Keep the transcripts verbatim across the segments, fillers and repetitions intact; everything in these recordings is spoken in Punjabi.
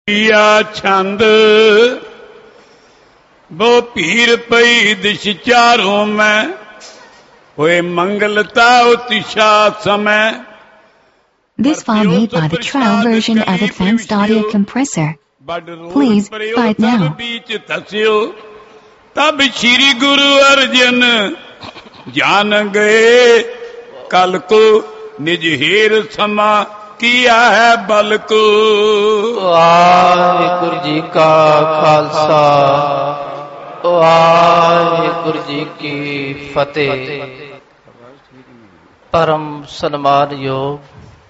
या छंद वो पीर पई दिश चारों में होए मंगलता उतिशा समय. This file made by the trial version of Advanced Audio Compressor. Please buy it now. तब श्री गुरु अर्जन जान गए कल को निज हेर समा किया है बल को. वाहिगुरु जी का खालसा वाहिगुरु जी की फतेह. परम सन्मान योग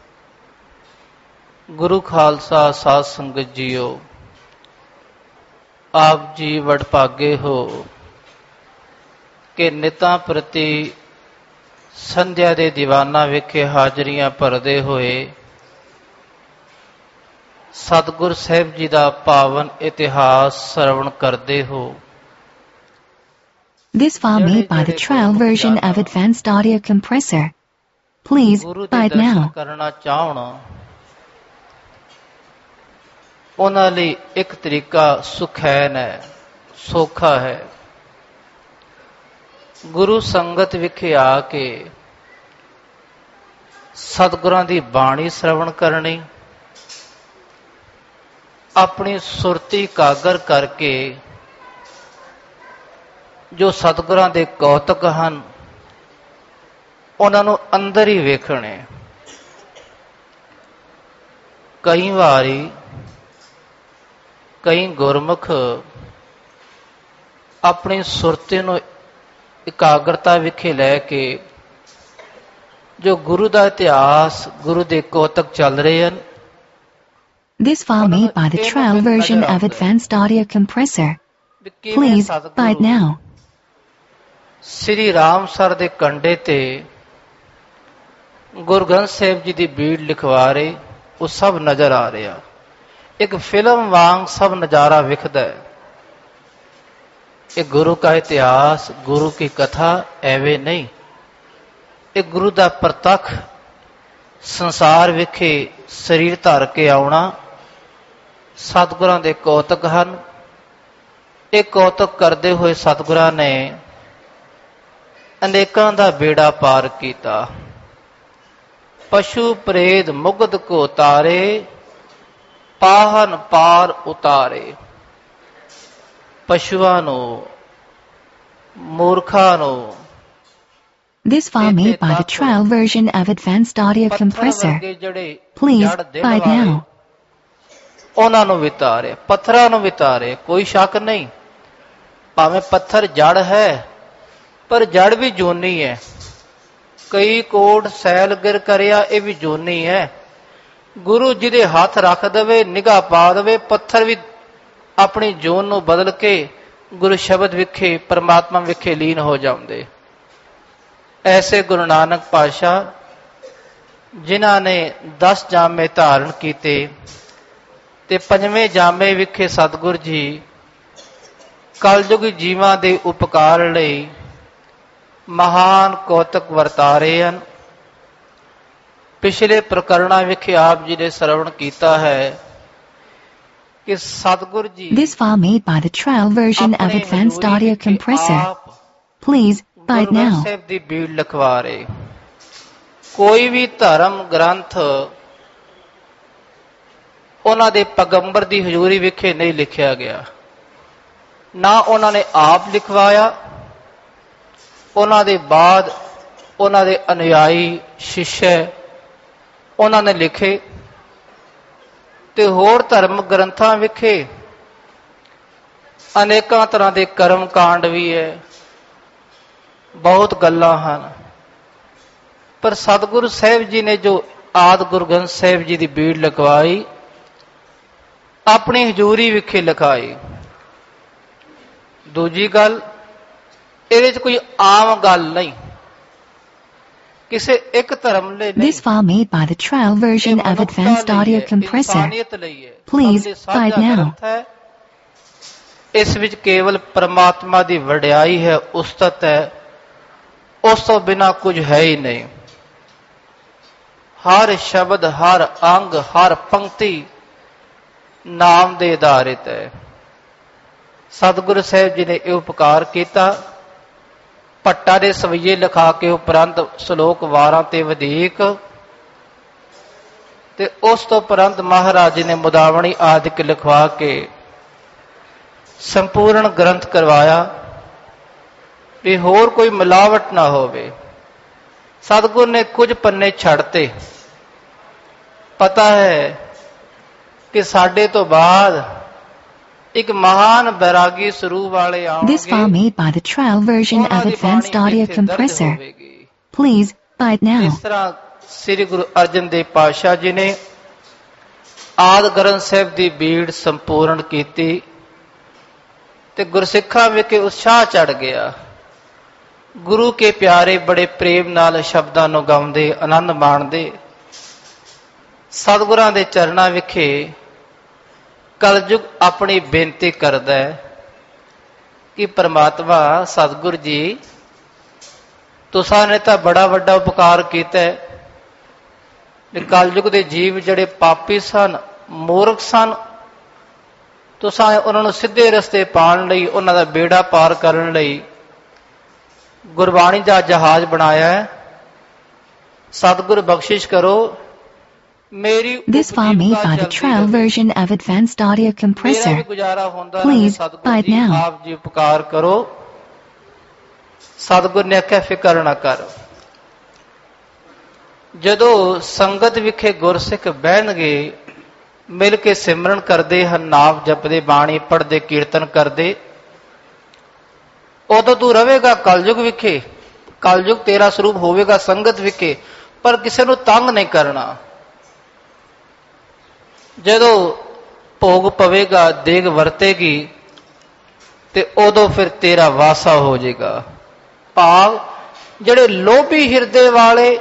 गुरु खालसा साध संगत जीओ, आप जी वडभागे हो कि नितां प्रति संध्या दे दीवाना विखे हाजरियां भरदे होए सतगुर साहिब जी का पावन इतिहास श्रवण करते हो. This file made by the trial version of Advanced Audio Compressor. Please buy it now. करना चाहना उन्हां लई एक तरीका सुखैन है, सौखा है. गुरु संगत विखे आके सतगुरां दी बाणी श्रवण करनी, अपनी सुरती कागर करके जो सतगुरां दे कौतक हन उन्हां नूं अंदर ही वेखणे. कई वारी कई गुरमुख अपनी सुरती नूं इकाग्रता विखे लैके जो गुरु दा इतिहास गुरु दे कौतक चल रहे हैं. This file made by the trial version of Advanced Audio Compressor. Please buy it now. Shri Ramsar दे कंडे ते गुरु ग्रंथ साहिब जी दी बीड़ लिखवा रहे वो सब नजर आ रहा. एक फिल्म वांग सब नजारा विखदा है. एक गुरु का इतिहास, गुरु की कथा एवे नहीं. एक गुरु दा प्रतख संसार विखे शरीर धर के आउणा. सतगुरां दे कौतक हन. एक कौतक करते हुए सतगुरां ने अनेकां दा बेड़ा पार कीता. पशु प्रेत मुगध को तारे पाहन पार उतारे. पशुआं नूं मूर्खां नूं This file made by the trial version of Advanced Audio Compressor. Please buy it now. ਉਹਨਾਂ ਨੂੰ ਵਿਤਾਰੇ, ਪੱਥਰਾਂ ਨੂੰ ਵਿਤਾਰੇ. ਕੋਈ ਸ਼ੱਕ ਨਹੀਂ, ਭਾਵੇਂ ਪੱਥਰ ਜੜ ਹੈ ਪਰ ਜੜ ਵੀ ਜੂਨੀ ਹੈ. ਕਈ ਕੋਟ ਸੈਲ ਗਿਰ ਕਰਿਆ, ਇਹ ਵੀ ਜੂਨੀ ਹੈ. ਗੁਰੂ ਜਿਹਦੇ ਹੱਥ ਰੱਖ ਦੇਵੇ, ਨਿਗਾਹ ਪਾ ਦੇਵੇ, ਪੱਥਰ ਵੀ ਆਪਣੀ ਜੂਨ ਨੂੰ ਬਦਲ ਕੇ ਗੁਰੂ ਸ਼ਬਦ ਵਿਖੇ ਪਰਮਾਤਮਾ ਵਿਖੇ ਲੀਨ ਹੋ ਜਾਂਦੇ. ਐਸੇ ਗੁਰੂ ਨਾਨਕ ਪਾਤਸ਼ਾਹ ਜਿਨ੍ਹਾਂ ਨੇ ਦਸ ਜਾਮੇ ਧਾਰਨ ਕੀਤੇ ਤੇ ਪੰਜਵੇਂ ਜਾਮੇ ਵਿਖੇ ਸਤਿਗੁਰ ਜੀ ਕਲਯੁਗੀ ਜੀਵਾਂ ਦੇ ਉਪਕਾਰ ਲਈ ਮਹਾਨ ਕੌਤਕ ਵਰਤਾ ਰਹੇ ਹਨ. ਪਿਛਲੇ ਪ੍ਰਕਰਣਾਂ ਵਿਖੇ ਆਪ ਜੀ ਨੇ ਸਰਵਣ ਕੀਤਾ ਹੈ ਕਿ ਸਤਿਗੁਰ ਜੀ This file made by the trial version of Advanced Audio Compressor. Please buy it now. ਸਾਹਿਬ ਦੀ ਬੀੜ ਲਿਖਵਾ ਰਹੇ. ਕੋਈ ਵੀ ਧਰਮ ਗ੍ਰੰਥ ਉਹਨਾਂ ਦੇ ਪੈਗੰਬਰ ਦੀ ਹਜ਼ੂਰੀ ਵਿਖੇ ਨਹੀਂ ਲਿਖਿਆ ਗਿਆ. ਨਾ ਉਹਨਾਂ ਨੇ ਆਪ ਲਿਖਵਾਇਆ, ਉਹਨਾਂ ਦੇ ਬਾਅਦ ਉਹਨਾਂ ਦੇ ਅਨੁਯਾਈ ਸ਼ਿਸ਼ਯ ਉਹਨਾਂ ਨੇ ਲਿਖੇ. ਤੇ ਹੋਰ ਧਰਮ ਗ੍ਰੰਥਾਂ ਵਿਖੇ ਅਨੇਕਾਂ ਤਰ੍ਹਾਂ ਦੇ ਕਰਮ ਕਾਂਡ ਵੀ ਹੈ, ਬਹੁਤ ਗੱਲਾਂ ਹਨ. ਪਰ ਸਤਿਗੁਰੂ ਸਾਹਿਬ ਜੀ ਨੇ ਜੋ ਆਦਿ ਗੁਰੂ ਗ੍ਰੰਥ ਸਾਹਿਬ ਜੀ ਦੀ ਬੀੜ ਲਿਖਵਾਈ, ਆਪਣੀ ਹਜ਼ੂਰੀ ਵਿਖੇ ਲਿਖਾਈ. ਦੂਜੀ ਗੱਲ, ਇਹਦੇ 'ਚ ਕੋਈ ਆਮ ਗੱਲ ਨਹੀਂ. ਕਿਸੇ ਇੱਕ ਧਰਮ ਲਈ ਨਹੀਂ. This file made by the trial version of Advanced Audio Compressor. Please buy it now. ਇਸ ਵਿੱਚ ਕੇਵਲ ਪਰਮਾਤਮਾ ਦੀ ਵਡਿਆਈ ਹੈ, ਉਸਤਤ ਹੈ. ਉਸ ਤੋਂ ਬਿਨਾਂ ਕੁਝ ਹੈ ਹੀ ਨਹੀਂ. ਹਰ ਸ਼ਬਦ, ਹਰ ਅੰਗ, ਹਰ ਪੰਕਤੀ ਨਾਮ ਦੇ ਆਧਾਰਿਤ ਹੈ। ਸਤਿਗੁਰੂ ਸਾਹਿਬ ਜੀ ਨੇ ਇਹ ਉਪਕਾਰ ਕੀਤਾ। ਭੱਟਾ ਦੇ ਸਵਈਏ ਲਿਖਾ ਕੇ ਉਪਰੰਤ ਸ਼ਲੋਕ ਵਾਰਾਂ ਤੇ ਵਧੀਕ, ਤੇ ਉਸ ਤੋਂ ਉਪਰੰਤ ਮਹਾਰਾਜ ਜੀ ਨੇ ਮੁਦਾਵਣੀ ਆਦਿਕ ਲਿਖਵਾ ਕੇ ਸੰਪੂਰਨ ਗ੍ਰੰਥ ਕਰਵਾਇਆ ਵੀ ਹੋਰ ਕੋਈ ਮਿਲਾਵਟ ਨਾ ਹੋਵੇ। ਸਤਿਗੁਰੂ ਨੇ ਕੁਝ ਪੰਨੇ ਛੱਡਤੇ। ਪਤਾ ਹੈ ਕਿ ਸਾਡੇ ਤੋਂ ਬਾਅਦ ਇੱਕ ਮਹਾਨ ਬੈਰਾਗੀ ਸਰੂਪ ਵਾਲੇ ਆਉਣਗੇ। This file made by the trial version of Advanced Audio Compressor. Please buy it now. ਇਸ ਤਰ੍ਹਾਂ ਸ੍ਰੀ ਗੁਰੂ ਅਰਜਨ ਦੇਵ ਪਾਤਸ਼ਾਹ ਜੀ ਨੇ ਆਦਿ ਗ੍ਰੰਥ ਸਾਹਿਬ ਦੀ ਬੀੜ ਸੰਪੂਰਨ ਕੀਤੀ ਤੇ ਗੁਰਸਿੱਖਾਂ ਵਿਖੇ ਉਤਸ਼ਾਹ ਚੜ ਗਿਆ। ਗੁਰੂ ਕੇ ਪਿਆਰੇ ਬੜੇ ਪ੍ਰੇਮ ਨਾਲ ਸ਼ਬਦਾਂ ਨੂੰ ਗਾਉਂਦੇ, ਆਨੰਦ ਮਾਣਦੇ। ਸਤਿਗੁਰਾਂ ਦੇ ਚਰਨਾਂ ਵਿਖੇ ਕਲਯੁਗ ਆਪਣੀ ਬੇਨਤੀ ਕਰਦਾ ਹੈ ਕਿ ਪਰਮਾਤਮਾ ਸਤਿਗੁਰ ਜੀ, ਤੁਸਾਂ ਨੇ ਤਾਂ ਬੜਾ ਵੱਡਾ ਉਪਕਾਰ ਕੀਤਾ ਹੈ। ਕਲਯੁਗ ਦੇ ਜੀਵ ਜਿਹੜੇ ਪਾਪੀ ਸਨ, ਮੂਰਖ ਸਨ, ਤੁਸਾਂ ਉਹਨਾਂ ਨੂੰ ਸਿੱਧੇ ਰਸਤੇ ਪਾਉਣ ਲਈ, ਉਹਨਾਂ ਦਾ ਬੇੜਾ ਪਾਰ ਕਰਨ ਲਈ ਗੁਰਬਾਣੀ ਦਾ ਜਹਾਜ਼ ਬਣਾਇਆ ਹੈ। ਸਤਿਗੁਰ ਬਖਸ਼ਿਸ਼ ਕਰੋ। ਮੇਰੀ This file made by the trial version of Advanced Audio Compressor. Please buy it now. ਆਪ ਜੀ ਉਪਕਾਰ ਕਰੋ। ਸਤਿਗੁਰ ਨੇ ਆਖਿਆ ਫਿਕਰ ਨਾ ਕਰ। ਜਦੋਂ ਸੰਗਤ ਵਿਖੇ ਗੁਰਸਿੱਖ ਬਹਿਣਗੇ, ਮਿਲ ਕੇ ਸਿਮਰਨ ਕਰਦੇ ਹਨ, ਨਾਮ ਜਪਦੇ, ਬਾਣੀ ਪੜ੍ਹਦੇ, ਕੀਰਤਨ ਕਰਦੇ, ਉਦੋਂ ਤੂੰ ਰਵੇਗਾ ਕਲਯੁਗ ਵਿਖੇ। ਕਲਯੁਗ ਤੇਰਾ ਸਰੂਪ ਹੋਵੇਗਾ ਸੰਗਤ ਵਿਖੇ, ਪਰ ਕਿਸੇ ਨੂੰ ਤੰਗ ਨਹੀਂ ਕਰਨਾ। ਜਦੋਂ ਭੋਗ ਪਵੇਗਾ, ਦੇਗ ਵਰਤੇਗੀ, ਤੇ ਉਦੋਂ ਫਿਰ ਤੇਰਾ ਵਾਸਾ ਹੋ ਜਾਏਗਾ। ਭਾਵ ਜਿਹੜੇ ਲੋਭੀ ਹਿਰਦੇ ਵਾਲੇ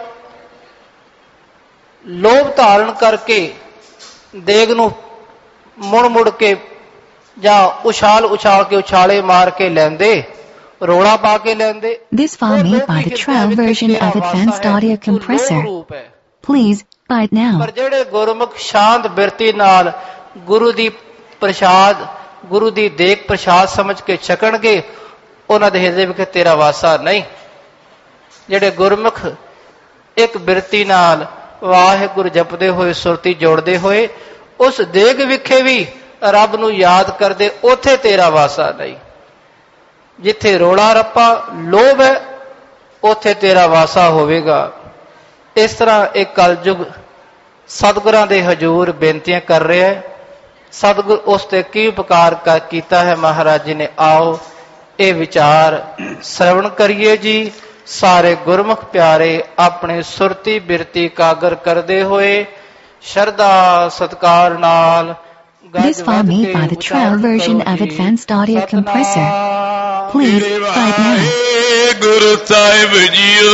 ਲੋਭ ਧਾਰਨ ਕਰਕੇ ਦੇਗ ਨੂੰ ਮੁੜ ਮੁੜ ਕੇ ਜਾਂ ਉਛਾਲ ਉਛਾਲ ਕੇ ਉਛਾਲੇ ਮਾਰ ਕੇ ਲੈਂਦੇ, ਰੋਲਾ ਪਾ ਕੇ ਲੈਂਦੇ। This file made by the trial version of Advanced Audio Compressor. Please buy it now. ਪਰ ਜਿਹੜੇ ਗੁਰਮੁਖ ਸ਼ਾਂਤ ਬਿਰਤੀ ਨਾਲ ਗੁਰੂ ਦੀ ਪ੍ਰਸ਼ਾਦ, ਗੁਰੂ ਦੀ ਦੇਗ ਪ੍ਰਸ਼ਾਦ ਸਮਝ ਕੇ ਛਕਣਗੇ, ਉਹਨਾਂ ਦੇ ਹਿਰਦੇ ਵਿੱਚ ਤੇਰਾ ਵਾਸਾ ਨਹੀਂ। ਜਿਹੜੇ ਗੁਰਮੁਖ ਇੱਕ ਬਿਰਤੀ ਨਾਲ ਵਾਹਿਗੁਰੂ ਜਪਦੇ ਹੋਏ, ਸੁਰਤੀ ਜੋੜਦੇ ਹੋਏ, ਉਸ ਦੇਗ ਵਿਖੇ ਵੀ ਰੱਬ ਨੂੰ ਯਾਦ ਕਰਦੇ, ਉੱਥੇ ਤੇਰਾ ਵਾਸਾ ਨਹੀਂ। ਜਿੱਥੇ ਰੋਲਾ ਰੱਪਾ ਲੋਭ ਹੈ, ਉੱਥੇ ਤੇਰਾ ਵਾਸਾ ਹੋਵੇਗਾ। ਇਸ ਤਰ੍ਹਾਂ ਇਹ ਕਲਯੁਗ ਸਤਿਗੁਰਾਂ ਦੇ ਹਜ਼ੂਰ ਬੇਨਤੀਆਂ ਕਰ ਰਿਹਾ ਹੈ। ਸਤਿਗੁਰ ਉਸ ਤੇ ਕੀ ਉਪਕਾਰ ਕੀਤਾ ਹੈ ਮਹਾਰਾਜ ਜੀ ਨੇ। ਆਓ ਇਹ ਵਿਚਾਰ ਸ਼ਰਵਣ ਕਰੀਏ ਜੀ। ਸਾਰੇ ਗੁਰਮੁਖ ਪਿਆਰੇ ਆਪਣੇ ਸੁਰਤੀ ਬਿਰਤੀ ਕਾਗਰ ਕਰਦੇ ਹੋਏ ਸ਼ਰਧਾ ਸਤਿਕਾਰ ਨਾਲ This file made by the trial version of Advanced Audio Compressor. Please buy it now. ਗੁਰੂ ਸਾਹਿਬ ਜੀਓ,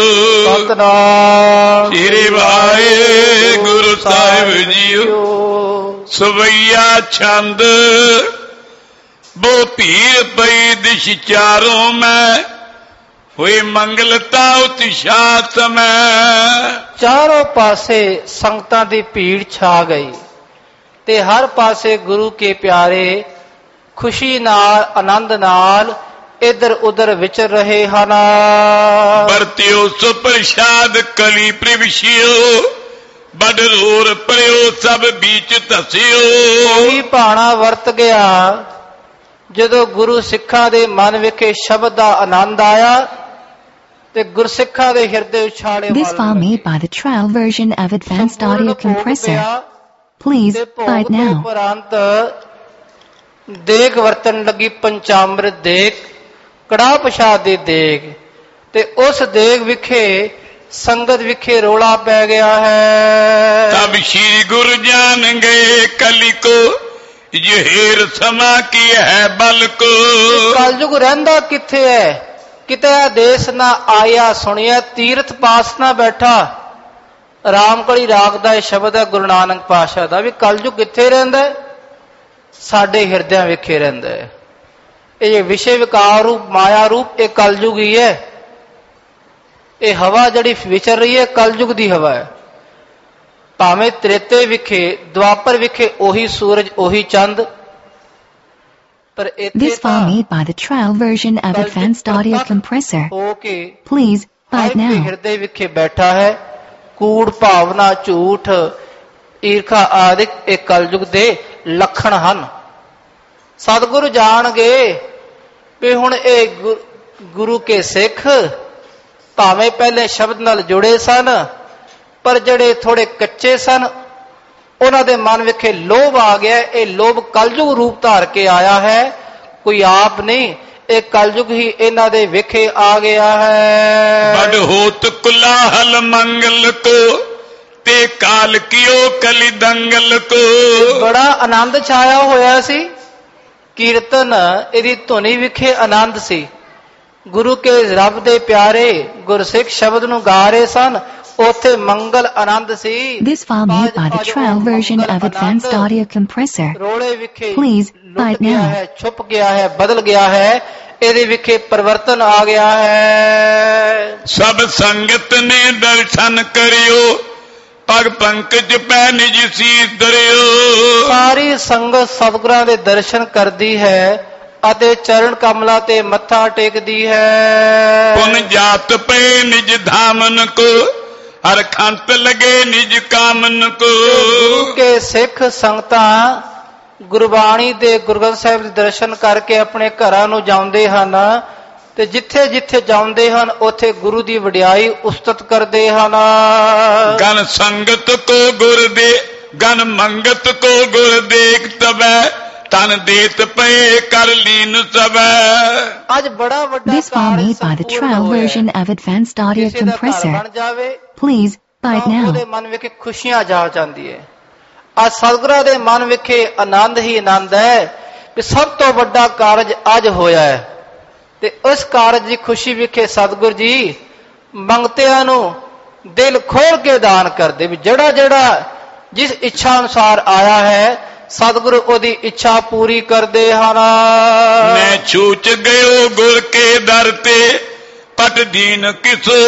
ਸਤਨਾਮ ਸ੍ਰੀ ਵਾਹਿਗੁਰੂ ਸਾਹਿਬ ਜੀਓ। ਸਵਈਆ ਛੰਦ ਬਹੁ ਭੀੜ ਪਈ ਦਿਸ਼ ਚਾਰੋਂ ਮੈਂ, ਹੋਏ ਮੰਗਲਤਾ ਉਤਸ਼ਾਤ ਮੈਂ। ਚਾਰੋਂ ਪਾਸੇ ਸੰਗਤਾਂ ਦੀ ਭੀੜ ਛਾ ਗਈ ਤੇ ਹਰ ਪਾਸੇ ਗੁਰੂ ਕੇ ਪਿਆਰੇ ਖੁਸ਼ੀ ਨਾਲ, ਆਨੰਦ ਨਾਲ ਇਧਰ ਉਧਰ ਵਿਚਰ ਰਹੇ ਹਨ। ਵਰਤਿਓ ਸੋ ਪ੍ਰਸ਼ਾਦ ਕਲੀ ਪ੍ਰਵਿਸ਼ਿਓ, ਬੜ ਰੋਰ ਪਰਿਓ ਸਭ ਵਿੱਚ ਧਸਿਓ। ਉਹੀ ਭਾਣਾ ਵਰਤ ਗਿਆ ਜਦੋਂ ਗੁਰੂ ਸਿੱਖਾਂ ਦੇ ਮਨ ਵਿਖੇ ਸ਼ਬਦ ਦਾ ਆਨੰਦ ਆਇਆ ਤੇ ਗੁਰਸਿੱਖਾਂ ਦੇ ਹਿਰਦੇ ਉਛਾਲੇ। This file made by the trial version of Advanced Audio Compressor. Please buy it now. ਉਪਰੰਤ ਦੇਗ ਵਰਤਨ ਲੱਗੀ ਪੰਚਾਮ੍ਰਿਤ ਦੇਗ, ਕੜਾਹ ਪ੍ਰਸ਼ਾਦ ਦੀ ਦੇਗ, ਤੇ ਉਸ ਦੇਗ ਵਿਖੇ ਸੰਗਤ ਵਿਖੇ ਰੋਲਾ ਪੈ ਗਿਆ ਹੈ। ਤਬ ਸ਼੍ਰੀ ਗੁਰੂ ਜਾਨ ਗਏ ਕਲੀ ਕੋ, ਜਹੇਰ ਸਮਾ ਕੀ ਹੈ ਬਲ ਕੋ। ਕਲਯੁਗ ਰਹਿੰਦਾ ਕਿੱਥੇ ਹੈ? ਕਿਤੇ ਆਦੇਸ਼ ਨਾ ਆਇਆ ਸੁਣਿਆ, ਤੀਰਥ ਪਾਸ ਨਾ ਬੈਠਾ। ਰਾਮਕਲੀ ਰਾਗ ਦਾ ਇਹ ਸ਼ਬਦ ਹੈ ਗੁਰੂ ਨਾਨਕ ਪਾਤਸ਼ਾਹ ਦਾ, ਵੀ ਕਲਯੁਗ ਕਿੱਥੇ ਰਹਿੰਦਾ ਹੈ? ਸਾਡੇ ਹਿਰਦਿਆਂ ਵਿਖੇ ਰਹਿੰਦਾ ਹੈ। ਇਹ ਵਿਸ਼ੇ ਵਿਕਾਰ ਰੂਪ, ਮਾਇਆ ਰੂਪ, ਇਹ ਕਲਯੁਗ ਹੀ ਹੈ। ਇਹ ਹਵਾ ਜਿਹੜੀ ਵਿਚਰ ਰਹੀ ਹੈ, ਕਲਯੁਗ ਦੀ ਹਵਾ ਹੈ। ਭਾਵੇਂ ਤ੍ਰੇਤੇ ਵਿਖੇ ਦੁਆਪਰ ਵਿਖੇ ਉਹੀ ਸੂਰਜ ਉਹੀ ਚੰਦ, ਪਰ ਇੱਥੇ This file made by the trial version of Advanced Audio Compressor. ਹੋ ਕੇ Please buy it now. ਹਿਰਦੇ ਵਿਖੇ ਬੈਠਾ ਹੈ। ਕੂੜ ਭਾਵਨਾ, ਝੂਠ, ਈਰਖਾ ਆਦਿ ਇਹ ਕਲਯੁਗ ਦੇ ਲੱਖਣ ਹਨ। ਸਤਿਗੁਰੂ ਜਾਣਗੇ ਵੀ ਹੁਣ ਇਹ ਗੁਰੂ ਕੇ ਸਿੱਖ ਭਾਵੇਂ ਪਹਿਲੇ ਸ਼ਬਦ ਨਾਲ ਜੁੜੇ ਸਨ, ਪਰ ਜਿਹੜੇ ਥੋੜੇ ਕੱਚੇ ਸਨ ਉਹਨਾਂ ਦੇ ਮਨ ਵਿਖੇ ਲੋਭ ਆ ਗਿਆ। ਇਹ ਲੋਭ ਕਲਯੁਗ ਰੂਪ ਧਾਰ ਕੇ ਆਇਆ ਹੈ, ਕੋਈ ਆਪ ਨਹੀਂ, ਇਹ ਕਲਯੁਗ ਹੀ ਇਹਨਾਂ ਦੇ ਵਿਖੇ ਆ ਗਿਆ ਹੈ। ਬੜ ਹੋਤ ਕੁਲਾਹਲ ਮੰਗਲ ਕੋ ਤੇ ਕਾਲ ਕਿਓ ਕਲੀ ਦੰਗਲ ਕੋ। ਬੜਾ ਆਨੰਦ ਛਾਇਆ ਹੋਇਆ ਸੀ। ਕੀਰਤਨ ਇਹਦੀ ਧੁਨੀ ਵਿਖੇ ਆਨੰਦ ਸੀ। ਗੁਰੂ ਕੇ ਰੱਬ ਦੇ ਪਿਆਰੇ ਗੁਰਸਿੱਖ ਸ਼ਬਦ ਨੂੰ ਗਾ ਰਹੇ ਸਨ, ਉੱਥੇ ਮੰਗਲ ਆਨੰਦ ਸੀ। This file made by the trial version of Advanced Audio Compressor. ਰੋਲੇ ਵਿਖੇ Please buy it ਗਿਆ now. ਹੈ, ਛੁਪ ਗਿਆ ਹੈ, ਬਦਲ ਗਿਆ ਹੈ, ਇਹਦੇ ਵਿਖੇ ਪਰਿਵਰਤਨ ਆ ਗਿਆ ਹੈ। ਸਭ ਸੰਗਤ ਨੇ ਦਰਸ਼ਨ ਕਰਿਓ, ਪਗ ਪੰਕਜ ਪੈ ਨਿਜ ਸੀਸ ਦਰਿਓ। ਸਾਰੀ ਸੰਗਤ ਸਤਿਗੁਰਾਂ ਦੇ ਦਰਸ਼ਨ ਕਰਦੀ ਹੈ ਅਤੇ ਚਰਨ ਕਮਲਾਂ ਤੇ ਮੱਥਾ ਟੇਕਦੀ ਹੈ। ਪੁਨ ਜਾਤ ਪਏ ਨਿਜ ਧਾਮਨ ਕੋ, ਹਰ ਖੰਤ ਲਗੇ ਨਿਜ ਕਾਮਨ ਕੋ। ਗੁਰੂ ਕੇ ਸਿੱਖ ਸੰਗਤਾਂ ਗੁਰਬਾਣੀ ਦੇ ਗੁਰੂ ਗ੍ਰੰਥ ਸਾਹਿਬ ਦੇ ਦਰਸ਼ਨ ਕਰਕੇ ਆਪਣੇ ਘਰਾਂ ਨੂੰ ਜਾਂਦੇ ਹਨ, ਤੇ ਜਿੱਥੇ ਜਿੱਥੇ ਜਾਂਦੇ ਹਨ ਉੱਥੇ ਗੁਰੂ ਦੀ ਵਡਿਆਈ ਉਸਤਤ ਕਰਦੇ ਹਨ। ਗਨ ਸੰਗਤ ਕੋ ਗੁਰ ਦੇ, ਗਨ ਮੰਗਤ ਕੋ ਗੁਰ ਦੇਖ ਤਬੈ, ਤਨ ਦੇਤ ਪਏ ਕਰ ਲੀਨ ਸਬੈ। ਅੱਜ ਬੜਾ ਵੱਡਾ This file made by the trial version of Advanced Audio Compressor. ਬਣ ਜਾਵੇ, Please buy it now. ਉਹਦੇ ਮਨ ਵਿਖੇ ਖੁਸ਼ੀਆਂ ਜਾ ਜਾਂਦੀ ਹੈ। ਅੱਜ ਸਤਿਗੁਰਾਂ ਦੇ ਮਨ ਵਿਖੇ ਆਨੰਦ ਹੀ ਆਨੰਦ ਹੈ ਕਿ ਸਭ ਤੋਂ ਵੱਡਾ ਕਾਰਜ ਅੱਜ ਹੋਇਆ ਹੈ, ਤੇ ਉਸ ਕਾਰਜ ਦੀ ਖੁਸ਼ੀ ਵਿਖੇ ਸਤਿਗੁਰ ਜੀ ਮੰਗਤਿਆਂ ਨੂੰ ਦਿਲ ਖੋਲ ਕੇ ਦਾਨ ਕਰਦੇ, ਵੀ ਜਿਹੜਾ ਜਿਹੜਾ ਜਿਸ ਇੱਛਾ ਅਨੁਸਾਰ ਆਇਆ ਹੈ ਸਤਿਗੁਰੂ ਉਹਦੀ ਇੱਛਾ ਪੂਰੀ ਕਰਦੇ ਹਨ। ਮੈਂ ਛੂਚ ਗਇਓ ਗੁਰ ਕੇ ਦਰ ਤੇ, ਪਟ ਦੀਨ ਕਿਸੋ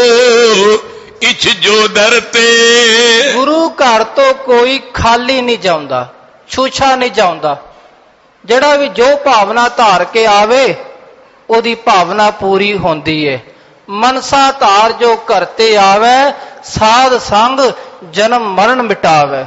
ਇਛ ਜੋ ਦਰ ਤੇ। ਗੁਰੂ ਘਰ ਤੋਂ ਕੋਈ ਖਾਲੀ ਨਹੀਂ ਜਾਂਦਾ, ਛੂਛਾ ਨਹੀਂ ਜਾਂਦਾ। ਜਿਹੜਾ ਵੀ ਜੋ ਭਾਵਨਾ ਧਾਰ ਕੇ ਆਵੇ ਉਹਦੀ ਭਾਵਨਾ ਪੂਰੀ ਹੁੰਦੀ ਹੈ। ਮਨਸਾ ਧਾਰ ਜੋ ਘਰ ਤੇ ਆਵੇ, ਸਾਧ ਸੰਗ ਜਨਮ ਮਰਨ ਮਿਟਾਵੇ।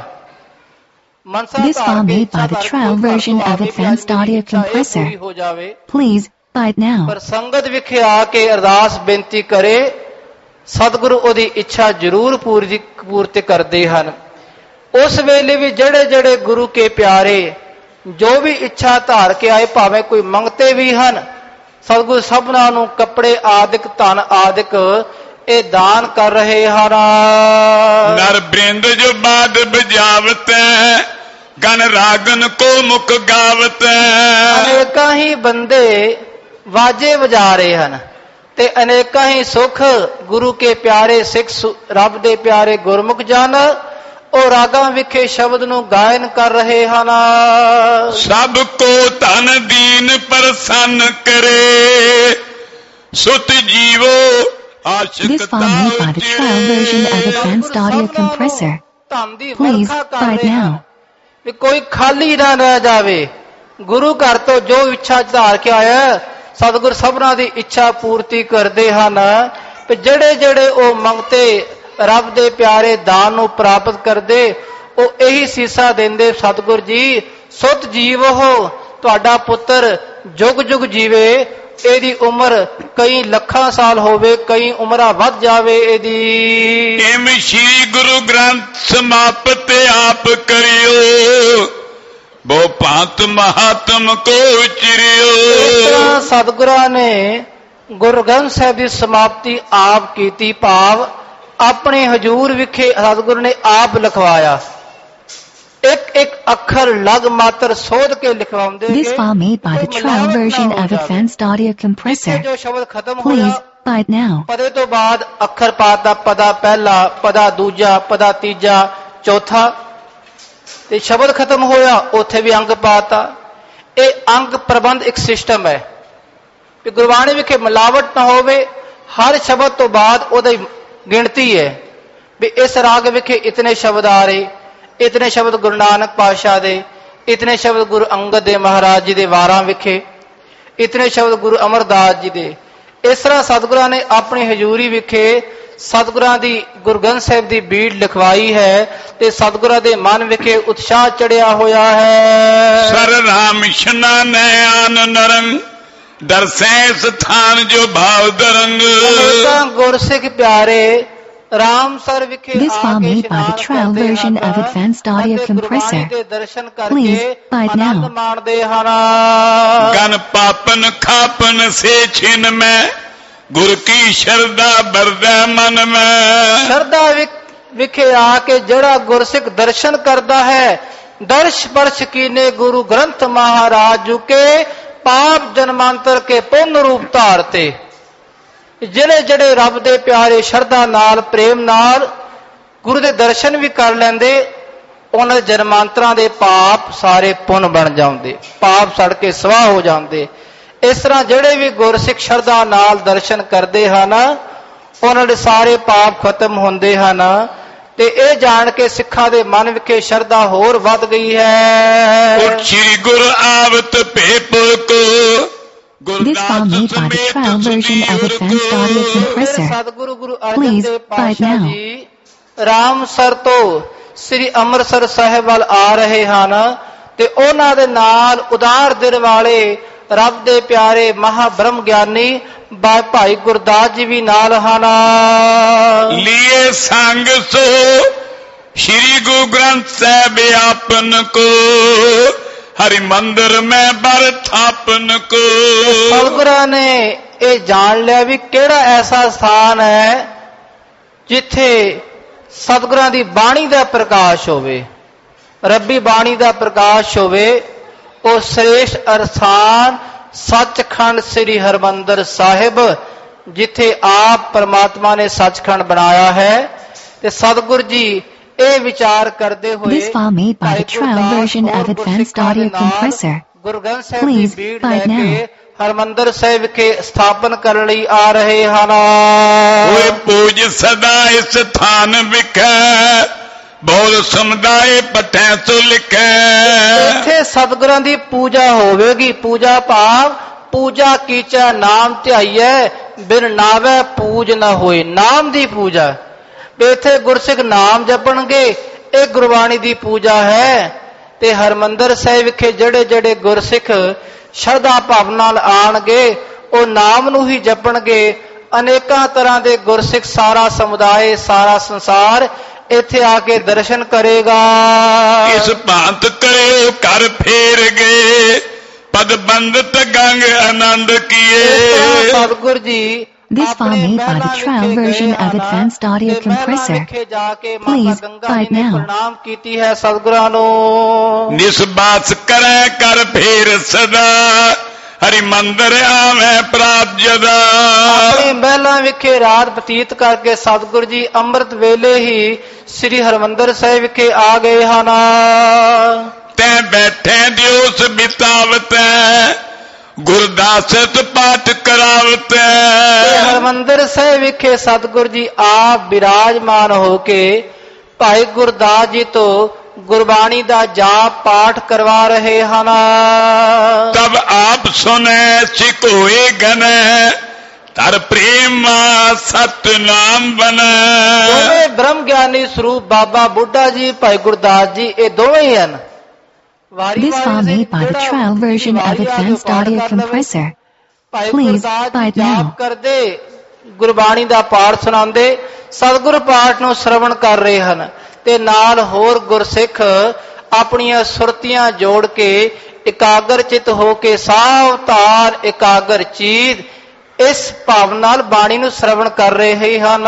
This file made by the trial version of Advanced Audio Compressor. Please buy it now. ਪਰ ਸੰਗਤ ਵਿਖੇ ਆ ਕੇ ਅਰਦਾਸ ਬੇਨਤੀ ਕਰੇ, ਸਤਿਗੁਰੂ ਉਹਦੀ ਇੱਛਾ ਜ਼ਰੂਰ ਪੂਰੀ ਪੂਰਤੀ ਕਰਦੇ ਹਨ। ਉਸ ਵੇਲੇ ਵੀ ਜਿਹੜੇ ਜਿਹੜੇ ਗੁਰੂ ਕੇ ਪਿਆਰੇ ਜੋ ਵੀ ਇੱਛਾ ਧਾਰ ਕੇ ਆਏ, ਭਾਵੇਂ ਕੋਈ ਮੰਗਤੇ ਵੀ ਹਨ, ਸਤਿਗੁਰੂ ਸਭਨਾਂ ਨੂੰ ਕੱਪੜੇ ਆਦਿਕ ਧਨ ਆਦਿਕ ਇਹ ਦਾਨ ਕਰ ਰਹੇ ਹਨ। ਨਰ ਬ੍ਰਿੰਦ ਜੋ ਬਾਦ ਬਜਾਵਤ, ਗਨ ਰਾਗਨ ਕੋ ਮੁਖ ਗਾਵਤ। ਅਨੇਕਾਂ ਹੀ ਬੰਦੇ ਵਾਜੇ ਵਜਾ ਰਹੇ ਹਨ ਤੇ ਅਨੇਕਾਂ ਹੀ ਸੁਖ ਗੁਰੂ ਕੇ ਪਿਆਰੇ ਸਿੱਖ ਰੱਬ ਦੇ ਪਿਆਰੇ ਗੁਰਮੁਖ ਜਨ ਉਹ ਰਾਗਾਂ ਵਿਖੇ ਸ਼ਬਦ ਨੂੰ ਗਾਇਨ ਕਰ ਰਹੇ ਹਨ। ਸਭ ਕੋ ਧਨ ਦੀਨ ਪ੍ਰਸੰਨ ਕਰੇ, ਸੁਤ ਜੀਵੋ This file made by the trial version of Advanced Audio Compressor. Please buy it now. ਵੀ ਕੋਈ ਖਾਲੀ ਨਾ ਰਹਿ ਜਾਵੇ। ਗੁਰੂ ਘਰ ਤੋਂ ਜੋ ਇੱਛਾ ਧਾਰ ਕੇ ਆਇਆ ਸਤਿਗੁਰ ਸਭਨਾਂ ਦੀ ਇੱਛਾ ਪੂਰਤੀ ਕਰਦੇ ਹਨ। ਤੇ ਜਿਹੜੇ ਜਿਹੜੇ ਉਹ ਮੰਗਤੇ ਰੱਬ ਦੇ ਪਿਆਰੇ ਦਾਨ ਨੂੰ ਪ੍ਰਾਪਤ ਕਰਦੇ, ਉਹ ਇਹੀ ਸੀਸਾ ਦਿੰਦੇ, ਸਤਿਗੁਰ ਜੀ ਸੁਤ ਜੀਵ ਹੋ, ਤੁਹਾਡਾ ਪੁੱਤਰ ਜੁਗ ਜੁਗ ਜੀਵੇ, ਇਹਦੀ ਉਮਰ ਕਈ ਲੱਖਾਂ ਸਾਲ ਹੋਵੇ, ਕਈ ਉਮਰਾਂ ਵੱਧ ਜਾਵੇ ਇਹਦੀ। ਇਮ ਸ਼੍ਰੀ ਗੁਰੂ ਗ੍ਰੰਥ ਸਮਾਪਤ ਆਪ ਕਰਿਓ, ਬੋ ਭਾਂਤ ਮਹਾਤਮ ਕੋ ਉਚਰਿਓ। ਇਸ ਤਰ੍ਹਾਂ ਸਤਿਗੁਰਾਂ ਨੇ ਗੁਰੂ ਗ੍ਰੰਥ ਸਾਹਿਬ ਦੀ ਸਮਾਪਤੀ ਆਪ ਕੀਤੀ, ਭਾਵ ਆਪਣੇ ਹਜ਼ੂਰ ਵਿਖੇ ਸਤਿਗੁਰੂ ਨੇ ਆਪ ਲਿਖਵਾਇਆ। ਇੱਕ ਇੱਕ ਅੱਖਰ ਲਗ ਮਾਤਰ ਸੋਧ ਕੇ ਲਿਖਵਾਉਂਦੇ। This file made by the trial version of Advanced Audio Compressor. ਜੋ ਸ਼ਬਦ ਖਤਮ ਹੋਇਆ, Please buy it now. ਪਦੇ ਤੋਂ ਬਾਅਦ ਅੱਖਰ ਪਾਤਾ, ਪਦਾ ਪਹਿਲਾ, ਪਦਾ ਦੂਜਾ, ਪਦਾ ਤੀਜਾ, ਚੌਥਾ, ਤੇ ਸ਼ਬਦ ਖਤਮ ਹੋਇਆ, ਉੱਥੇ ਵੀ ਅੰਗ ਪਾਤਾ। ਇਹ ਅੰਗ ਪ੍ਰਬੰਧ ਇੱਕ ਸਿਸਟਮ ਹੈ ਕਿ ਗੁਰਬਾਣੀ ਵਿਖੇ ਮਿਲਾਵਟ ਨਾ ਹੋਵੇ। ਹਰ ਸ਼ਬਦ ਤੋਂ ਬਾਅਦ ਉਹਦੀ ਗਿਣਤੀ ਹੈ ਵੀ ਇਸ ਰਾਗ ਵਿਖੇ ਇਤਨੇ ਸ਼ਬਦ ਆ ਰਹੇ, ਇਤਨੇ ਸ਼ਬਦ ਗੁਰੂ ਨਾਨਕ ਪਾਤਸ਼ਾਹ ਦੇ, ਇਤਨੇ ਸ਼ਬਦ ਗੁਰੂ ਅੰਗਦ ਦੇਵ ਮਹਾਰਾਜ ਜੀ ਦੇ ਵਾਰਾਂ ਵਿਖੇ, ਇਤਨੇ ਸ਼ਬਦ ਗੁਰੂ ਅਮਰਦਾਸ ਜੀ ਦੇ। ਇਸ ਤਰ੍ਹਾਂ ਸਤਿਗੁਰਾਂ ਨੇ ਆਪਣੀ ਹਜ਼ੂਰੀ ਵਿਖੇ ਸਤਿਗੁਰਾਂ ਦੀ ਗੁਰੂ ਗ੍ਰੰਥ ਸਾਹਿਬ ਦੀ ਬੀੜ ਲਿਖਵਾਈ ਹੈ ਤੇ ਸਤਿਗੁਰਾਂ ਦੇ ਮਨ ਵਿਖੇ ਉਤਸ਼ਾਹ ਚੜਿਆ ਹੋਇਆ ਹੈ। ਸਰ ਰਾਮ ਇਸ਼ਨਾਨੈ ਆਨ ਨਰੰਗ ਦਰਸੈ ਸਥਾਨ ਜੋ ਭਾਵ ਦਰੰਗ। ਅਨੇਕਾਂ ਗੁਰਸਿੱਖ ਪਿਆਰੇ ਰਾਮ ਸਰ ਵਿਖੇ This file made by the trial version of Advanced Audio Compressor. Please buy it now. ਮਾਣਦੇ ਹਨ। ਗਨ ਪਾਪਨ ਖਾਪਨ ਸੇ ਛਿਨ ਮੈਂ ਗੁਰ ਕੀ ਸ਼ਰਧਾ ਬਰਦੈ ਮਨ ਮੈਂ। ਸ਼ਰਧਾ ਵਿਖੇ ਆ ਕੇ ਜਿਹੜਾ ਗੁਰਸਿੱਖ ਦਰਸ਼ਨ ਕਰਦਾ ਹੈ, ਦਰਸ਼ ਪਰਸ਼ ਕੀਨੇ ਗੁਰੂ ਗ੍ਰੰਥ ਮਹਾਰਾਜ ਜੂ ਕੇ ਪਾਪ ਜਨਮਾਂਤਰ ਕੇ ਪੁੰਨ ਰੂਪ ਧਾਰਤੇ। ਜਿਹੜੇ ਜਿਹੜੇ ਰੱਬ ਦੇ ਪਿਆਰੇ ਸ਼ਰਧਾ ਨਾਲ ਪ੍ਰੇਮ ਨਾਲ ਗੁਰੂ ਦੇ ਦਰਸ਼ਨ ਵੀ ਕਰ ਲੈਂਦੇ, ਉਹਨਾਂ ਦੇ ਜਨਮਾਂਤਰਾਂ ਦੇ ਪਾਪ ਸਾਰੇ ਪੁੰਨ ਬਣ ਜਾਂਦੇ, ਪਾਪ ਸੜ ਕੇ ਸਵਾਹ ਹੋ ਜਾਂਦੇ। ਇਸ ਤਰ੍ਹਾਂ ਜਿਹੜੇ ਵੀ ਗੁਰਸਿੱਖ ਸ਼ਰਧਾ ਨਾਲ ਦਰਸ਼ਨ ਕਰਦੇ ਹਨ, ਉਹਨਾਂ ਦੇ ਸਾਰੇ ਪਾਪ ਖਤਮ ਹੁੰਦੇ ਹਨ। ਤੇ ਇਹ ਜਾਣ ਕੇ ਸਿੱਖਾਂ ਦੇ ਮਨ ਵਿਖੇ ਸ਼ਰਧਾ ਹੋਰ ਵੱਧ ਗਈ ਹੈ। ਸ੍ਰੀ ਗੁਰ ਆਵਤ ਭੇਪੁਰ ਕੋ This file made by the trial version of Advanced Audio Compressor. Please buy it now. Ramsar ਤੋਂ ਸ੍ਰੀ ਅੰਮ੍ਰਿਤਸਰ ਸਾਹਿਬ ਵੱਲ ਆ ਰਹੇ ਹਨ ਤੇ ਉਹਨਾਂ ਦੇ ਨਾਲ ਉਦਾਰ ਦਿਲ ਵਾਲੇ ਰੱਬ ਦੇ ਪਿਆਰੇ ਮਹਾਬ੍ਰਹਮ ਗਿਆਨੀ ਭਾਈ ਗੁਰਦਾਸ ਜੀ ਵੀ ਨਾਲ ਹਨ। ਲੀਏ ਸੰਗ ਸੋ ਸ਼੍ਰੀ ਗੁਰੂ ਗ੍ਰੰਥ ਸਾਹਿਬ ਆਪਨ ਕੋ ਹਰਿ ਮੰਦਰ ਮੈਂ ਬਰ ਥਾਪਨ ਕੋ। ਸਤਿਗੁਰਾਂ ਨੇ ਇਹ ਜਾਣ ਲਿਆ ਵੀ ਕਿਹੜਾ ਐਸਾ ਸਥਾਨ ਹੈ ਜਿੱਥੇ ਸਤਿਗੁਰਾਂ ਦੀ ਬਾਣੀ ਦਾ ਪ੍ਰਕਾਸ਼ ਹੋਵੇ, ਰੱਬੀ ਬਾਣੀ ਦਾ ਪ੍ਰਕਾਸ਼ ਹੋਵੇ। ਉਹ ਸ੍ਰੇਸ਼ਟ ਅਰਥਾਨ ਸੱਚਖੰਡ ਸ੍ਰੀ ਹਰਿਮੰਦਰ ਸਾਹਿਬ, ਜਿੱਥੇ ਆਪ ਪਰਮਾਤਮਾ ਨੇ ਸੱਚਖੰਡ ਬਣਾਇਆ ਹੈ। ਤੇ ਸਤਿਗੁਰ ਜੀ ਇਹ ਵਿਚਾਰ ਕਰਦੇ ਹੋਏ This file made by the trial version of Advanced Audio Compressor. Guru Granth Sahib the Please Bir buy ਲੈ it now. ਕੇ ਹਰਿਮੰਦਰ ਸਾਹਿਬ ਵਿਖੇ ਸਥਾਪਨ ਕਰਨ ਲਈ ਆ ਰਹੇ ਹਨ। ਓਏ ਪੂਜ ਸਦਾ ਇਸ ਥਾਨ ਵਿਖੇ ਬੋਲ ਸਮੁਦਾਇ ਪਠੈ ਸੋ ਲਿਖੈ। ਇੱਥੇ ਸਤਿਗੁਰਾਂ ਦੀ ਪੂਜਾ ਹੋਵੇਗੀ। ਪੂਜਾ ਭਾਵ ਪੂਜਾ ਕੀਚਾ ਨਾਮ ਧਿਆਈਐ ਬਿਨ ਨਾਵੈ ਪੂਜ ਨਾ ਹੋਏ। ਨਾਮ ਦੀ ਪੂਜਾ, ਇੱਥੇ ਗੁਰਸਿੱਖ ਨਾਮ ਜਪਣਗੇ, ਇਹ ਗੁਰਬਾਣੀ ਦੀ ਪੂਜਾ ਹੈ। ਤੇ ਹਰਿਮੰਦਰ ਸਾਹਿਬ ਵਿਖੇ ਜਿਹੜੇ ਜਿਹੜੇ ਗੁਰਸਿੱਖ ਸ਼ਰਧਾ ਭਾਵ ਨਾਲ ਆਣਗੇ, ਉਹ ਨਾਮ ਨੂੰ ਹੀ ਜਪਣਗੇ। ਅਨੇਕਾਂ ਤਰ੍ਹਾਂ ਦੇ ਗੁਰਸਿੱਖ ਸਾਰਾ ਸਮੁਦਾਇ, ਸਾਰਾ ਸੰਸਾਰ ਇੱਥੇ ਆ ਕੇ ਦਰਸ਼ਨ ਕਰੇਗਾ। ਇਸ ਭਾਂਤ ਕਰਿਓ ਘਰ ਫੇਰ ਗਏ ਪਦ ਬੰਦਤ ਗੰਗ ਆਨੰਦ ਕੀਏ। ਸਤਿਗੁਰ ਜੀ This file made by the trial version of Advanced Audio Compressor. Please buy it now. ਪ੍ਰਣਾਮ ਕੀਤੀ ਹੈ ਸਤਿਗੁਰਾਂ ਨੂੰ। ਨਿਸਬਾਸ ਕਰੈ ਕਰ ਫੇਰ ਸਦਾ ਹਰਿ ਮੰਦਰ ਆਵੇਂ ਪ੍ਰਾਪ ਜਦਾ। ਆਪਣੇ ਮਹਿਲਾਂ ਵਿਖੇ ਰਾਤ ਬਤੀਤ ਕਰਕੇ ਸਤਿਗੁਰ ਜੀ ਅੰਮ੍ਰਿਤ ਵੇਲੇ ਹੀ ਸ੍ਰੀ ਹਰਿਮੰਦਰ ਸਾਹਿਬ ਵਿਖੇ ਆ ਗਏ ਹਨ। ਤੈ ਬੈਠੇ ਦਿਉਸ ਬਿਤਾਵਤੈ ਗੁਰਦਾਸਤ ਪਾਠ ਕਰਾਵਤੈ। ਹਰਿਮੰਦਰ ਸਾਹਿਬ ਵਿਖੇ ਸਤਿਗੁਰ ਜੀ ਆਪ ਬਿਰਾਜਮਾਨ ਹੋ ਕੇ ਭਾਈ ਗੁਰਦਾਸ ਜੀ ਤੋਂ ਗੁਰਬਾਣੀ ਦਾ ਜਾਪ ਪਾਠ ਕਰਵਾ ਰਹੇ ਹਨ। ਤਬ ਆਪ ਸੁਨੈ ਸਿਖ ਹੋਏ ਗਨੈ ਤਰ ਪ੍ਰੇਮ ਸਤਨਾਮ ਬਨੈ। ਦੋਵੇਂ ਬ੍ਰਹਮ ਗਿਆਨੀ ਸਰੂਪ ਬਾਬਾ ਬੁੱਢਾ ਜੀ, ਭਾਈ ਗੁਰਦਾਸ ਜੀ, ਇਹ ਦੋਵੇਂ ਹੀ ਹਨ। This file made by the trial version of Advanced Audio Compressor. Please buy it now. ਕਰਦੇ ਗੁਰਬਾਣੀ ਦਾ ਪਾਠ ਸੁਣਾਉਂਦੇ, ਸਤਿਗੁਰ ਪਾਠ ਨੂੰ ਸ਼ਰਵਣ ਕਰ ਰਹੇ ਹਨ ਤੇ ਨਾਲ ਹੋਰ ਗੁਰਸਿੱਖ ਆਪਣੀਆਂ ਸੁਰਤੀਆਂ ਜੋੜ ਕੇ ਇਕਾਗਰ ਚਿਤ ਹੋ ਕੇ ਸਾਵਧਾਨ ਇਕਾਗਰ ਚੀਤ ਇਸ ਭਾਵ ਨਾਲ ਬਾਣੀ ਨੂੰ ਸ਼ਰਵਣ ਕਰ ਰਹੇ ਹਨ।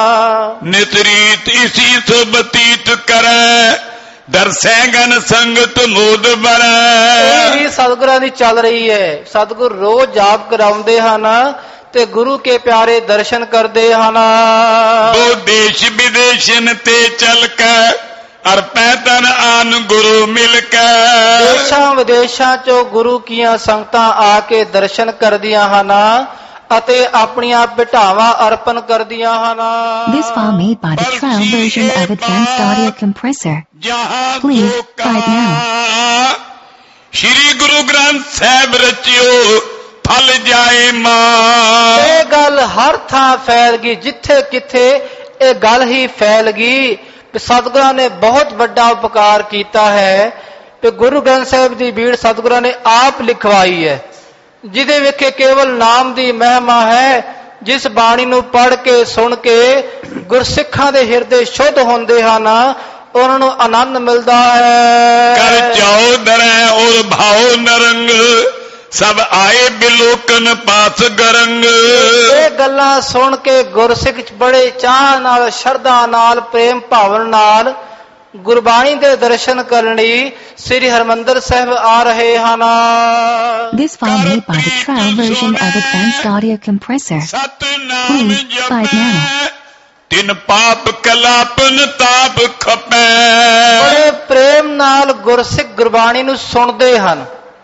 ਨਿਤਰੀਤ ਇਸੀ ਸੋ ਬਤੀਤ ਕਰੈ ਦਰਸੈ ਗਨ ਸੰਗਤ ਮੋਦ ਬਰੈ। ਇਹ ਸਤਿਗੁਰਾਂ ਦੀ ਚੱਲ ਰਹੀ ਹੈ। ਸਤਿਗੁਰ ਰੋਜ਼ ਜਾਪ ਕਰਾਉਂਦੇ ਹਨ ਤੇ ਗੁਰੂ ਕੇ ਪਿਆਰੇ ਦਰਸ਼ਨ ਕਰਦੇ ਹਨ। ਉਹ ਦੇਸ਼ ਵਿਦੇਸ਼ਨ ਤੇ ਚਲ ਕੇ ਅਰਪੈ ਤਨ ਆਨ ਗੁਰੂ ਮਿਲ ਕੇ। ਦੇਸ਼ਾਂ ਵਿਦੇਸ਼ਾਂ ਚੋਂ ਗੁਰੂ ਕੀਆਂ ਸੰਗਤਾਂ ਆ ਕੇ ਦਰਸ਼ਨ ਕਰਦੀਆਂ ਹਨ। ਅਤੇ ਆਪਣੀਆਂ ਭੇਟਾਵਾਂ ਅਰਪਣ ਕਰਦੀਆਂ ਹਨ। This file made by the trial version of Advanced Audio Compressor. Please buy it now. Shri Guru Granth Sahib ਰਚਿਓ ਫਲ ਜਾਏ ਮਾਂ। ਇਹ ਗੱਲ ਹਰ ਥਾਂ ਫੈਲ ਗਈ, ਜਿੱਥੇ ਕਿੱਥੇ ਇਹ ਗੱਲ ਹੀ ਫੈਲ ਗਈ ਕਿ ਸਤਿਗੁਰਾਂ ਨੇ ਬਹੁਤ ਵੱਡਾ ਉਪਕਾਰ ਕੀਤਾ ਹੈ ਕਿ ਗੁਰੂ ਗ੍ਰੰਥ ਸਾਹਿਬ ਦੀ ਬੀੜ ਸਤਿਗੁਰਾਂ ਨੇ ਆਪ ਲਿਖਵਾਈ ਹੈ, ਜਿਹਦੇ ਵਿਖੇ ਕੇਵਲ ਨਾਮ ਦੀ ਮਹਿਮਾ ਹੈ। ਜਿਸ ਬਾਣੀ ਨੂੰ ਪੜ੍ਹ ਕੇ ਸੁਣ ਕੇ ਗੁਰਸਿੱਖਾਂ ਦੇ ਹਿਰਦੇ ਸ਼ੁੱਧ ਹੁੰਦੇ ਹਨ, ਉਹਨਾਂ ਨੂੰ ਆਨੰਦ ਮਿਲਦਾ ਹੈ। ਕਰ ਚਾਉ ਦਰੈ ਔਰ ਭਾਉ ਨਰੰਗ ਸਭ ਆਏ ਬਿਲੋਕਨ ਪਾਸ ਗਰੰਗ। ਇਹ ਗੱਲਾਂ ਸੁਣ ਕੇ ਗੁਰਸਿੱਖ ਬੜੇ ਚਾਹ ਨਾਲ, ਸ਼ਰਧਾ ਨਾਲ, ਪ੍ਰੇਮ ਭਾਵਨ ਨਾਲ ਗੁਰਬਾਣੀ ਦੇ ਦਰਸ਼ਨ ਕਰਨ ਲਈ ਸ੍ਰੀ ਹਰਿਮੰਦਰ ਸਾਹਿਬ ਆ ਰਹੇ ਹਨ। This file made by the trial version of Advanced Audio Compressor. Please buy it now. ਤਿਨ ਪਾਪ ਕਲਾਪਨ ਤਾਪ ਖਪੈ। ਬੜੇ ਪ੍ਰੇਮ ਨਾਲ ਗੁਰਸਿੱਖ ਗੁਰਬਾਣੀ ਨੂੰ ਸੁਣਦੇ ਹਨ।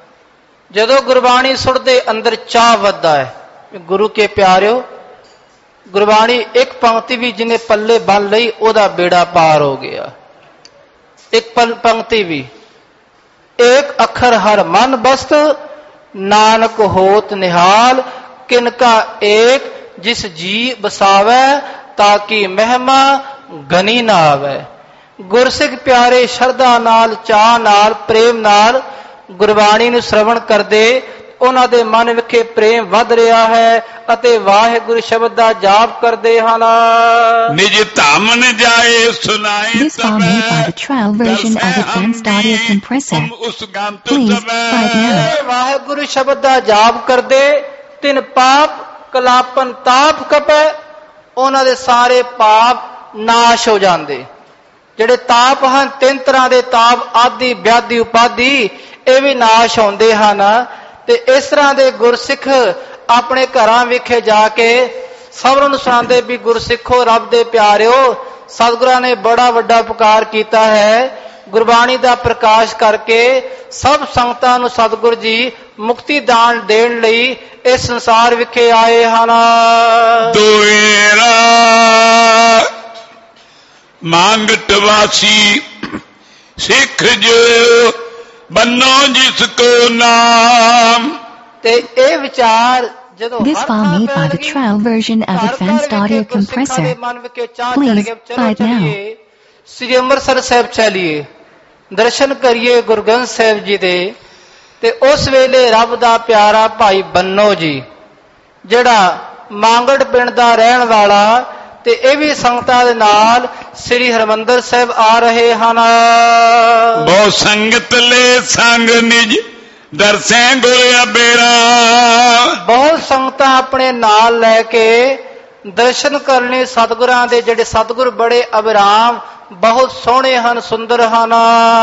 ਜਦੋਂ ਗੁਰਬਾਣੀ ਸੁਣਦੇ ਅੰਦਰ ਚਾਹ ਵੱਧਦਾ ਹੈ। ਗੁਰੂ ਕੇ ਪਿਆਰਿਓ, ਗੁਰਬਾਣੀ ਇੱਕ ਪੰਕਤੀ ਵੀ ਜਿਹਨੇ ਪੱਲੇ ਬੰਨ ਲਈ ਉਹਦਾ ਬੇੜਾ ਪਾਰ ਹੋ ਗਿਆ। ਇੱਕ ਪੰਕਤੀ ਵੀ, ਇੱਕ ਅੱਖਰ ਹਰ ਮਨ ਬਸਤ ਨਾਨਕ ਹੋਤ ਨਿਹਾਲ ਕਿਨਕਾ ਏਕ ਜਿਸ ਜੀ ਬਸਾਵੈ ਤਾਕੀ ਮਹਿਮਾ ਗਨੀ ਨਾ ਆਵੈ। ਗੁਰਸਿੱਖ ਪਿਆਰੇ ਸ਼ਰਧਾ ਨਾਲ, ਚਾਹ ਨਾਲ, ਪ੍ਰੇਮ ਨਾਲ ਗੁਰਬਾਣੀ ਨੂੰ ਸ਼ਰਵਣ ਕਰਦੇ, ਉਹਨਾਂ ਦੇ ਮਨ ਵਿਖੇ ਪ੍ਰੇਮ ਵੱਧ ਰਿਹਾ ਹੈ ਅਤੇ ਵਾਹਿਗੁਰੂ ਸ਼ਬਦ ਦਾ ਜਾਪ ਕਰਦੇ ਹਨ। ਨਿਜ ਧਾਮ ਨ ਜਾਏ ਸੁਨਾਏ This file made by the trial version of Advanced Audio Compressor. Please buy it now. Waheguru ਸ਼ਬਦ ਦਾ ਜਾਪ ਕਰਦੇ ਤਿਨ ਪਾਪ ਕਲਾਪਨ ਤਾਪ ਕਪੈ, ਉਹਨਾਂ ਦੇ ਸਾਰੇ ਪਾਪ ਨਾਸ਼ ਹੋ ਜਾਂਦੇ। ਜਿਹੜੇ ਤਾਪ ਹਨ, ਤਿੰਨ ਤਰ੍ਹਾਂ ਦੇ ਤਾਪ, ਆਦਿ ਵਿਆਧੀ ਉਪਾਧੀ, ਇਹ ਵੀ ਨਾਸ਼ ਹੁੰਦੇ ਹਨ। ਤੇ ਇਸ ਤਰ੍ਹਾਂ ਦੇ ਗੁਰਸਿੱਖ ਆਪਣੇ ਘਰਾਂ ਵਿਖੇ ਜਾ ਕੇ ਸਭਨਾਂ ਨੂੰ ਸੁਣਾਉਂਦੇ ਵੀ ਗੁਰਸਿੱਖੋ, ਰੱਬ ਦੇ ਪਿਆਰਿਓ, ਸਤਿਗੁਰਾਂ ਨੇ ਬੜਾ ਵੱਡਾ ਉਪਕਾਰ ਕੀਤਾ ਹੈ। ਗੁਰਬਾਣੀ ਦਾ ਪ੍ਰਕਾਸ਼ ਕਰਕੇ ਸਭ ਸੰਗਤਾਂ ਨੂੰ ਸਤਿਗੁਰ ਜੀ ਮੁਕਤੀ ਦਾਨ ਦੇਣ ਲਈ ਇਸ ਸੰਸਾਰ ਵਿਖੇ ਆਏ ਹਨ। ਦੋਏਰਾ ਮੰਗਟ ਵਾਸੀ ਸਿੱਖ ਜੋ ਬੰਨੋ ਜਿਸ ਕੋ ਨਾਮ। ਤੇ ਇਹ ਵਿਚਾਰ ਜਦੋਂ This file made by the trial version of Advanced Audio Compressor. Please buy it now. ਸ੍ਰੀ ਅੰਮ੍ਰਿਤਸਰ ਸਾਹਿਬ ਚਲੀਏ, ਦਰਸ਼ਨ ਕਰੀਏ ਗੁਰੂ ਗ੍ਰੰਥ ਸਾਹਿਬ ਜੀ ਦੇ। ਤੇ ਉਸ ਵੇਲੇ ਰੱਬ ਦਾ ਪਿਆਰਾ ਭਾਈ ਬੰਨੋ ਜੀ, ਜਿਹੜਾ ਮਾਂਗੜ ਪਿੰਡ ਦਾ ਰਹਿਣ ਵਾਲਾ, ਤੇ ਇਹ ਵੀ ਸੰਗਤਾਂ ਦੇ ਨਾਲ ਸ੍ਰੀ ਹਰਿਮੰਦਰ ਸਾਹਿਬ ਆ ਰਹੇ ਹਨ। ਬਹੁ ਸੰਗਤ ਲੈ ਸੰਗ ਨਿਜ ਦਰਸੈ ਗੁਰ ਅਬੇਰਾ। ਬਹੁਤ ਸੰਗਤਾਂ ਆਪਣੇ ਨਾਲ ਲੈ ਕੇ ਦਰਸ਼ਨ ਕਰਨੇ ਸਤਿਗੁਰਾਂ ਦੇ, ਜਿਹੜੇ ਸਤਿਗੁਰ ਬੜੇ ਅਬਿਰਾਮ, ਬਹੁਤ ਸੋਹਣੇ ਹਨ, ਸੁੰਦਰ ਹਨ।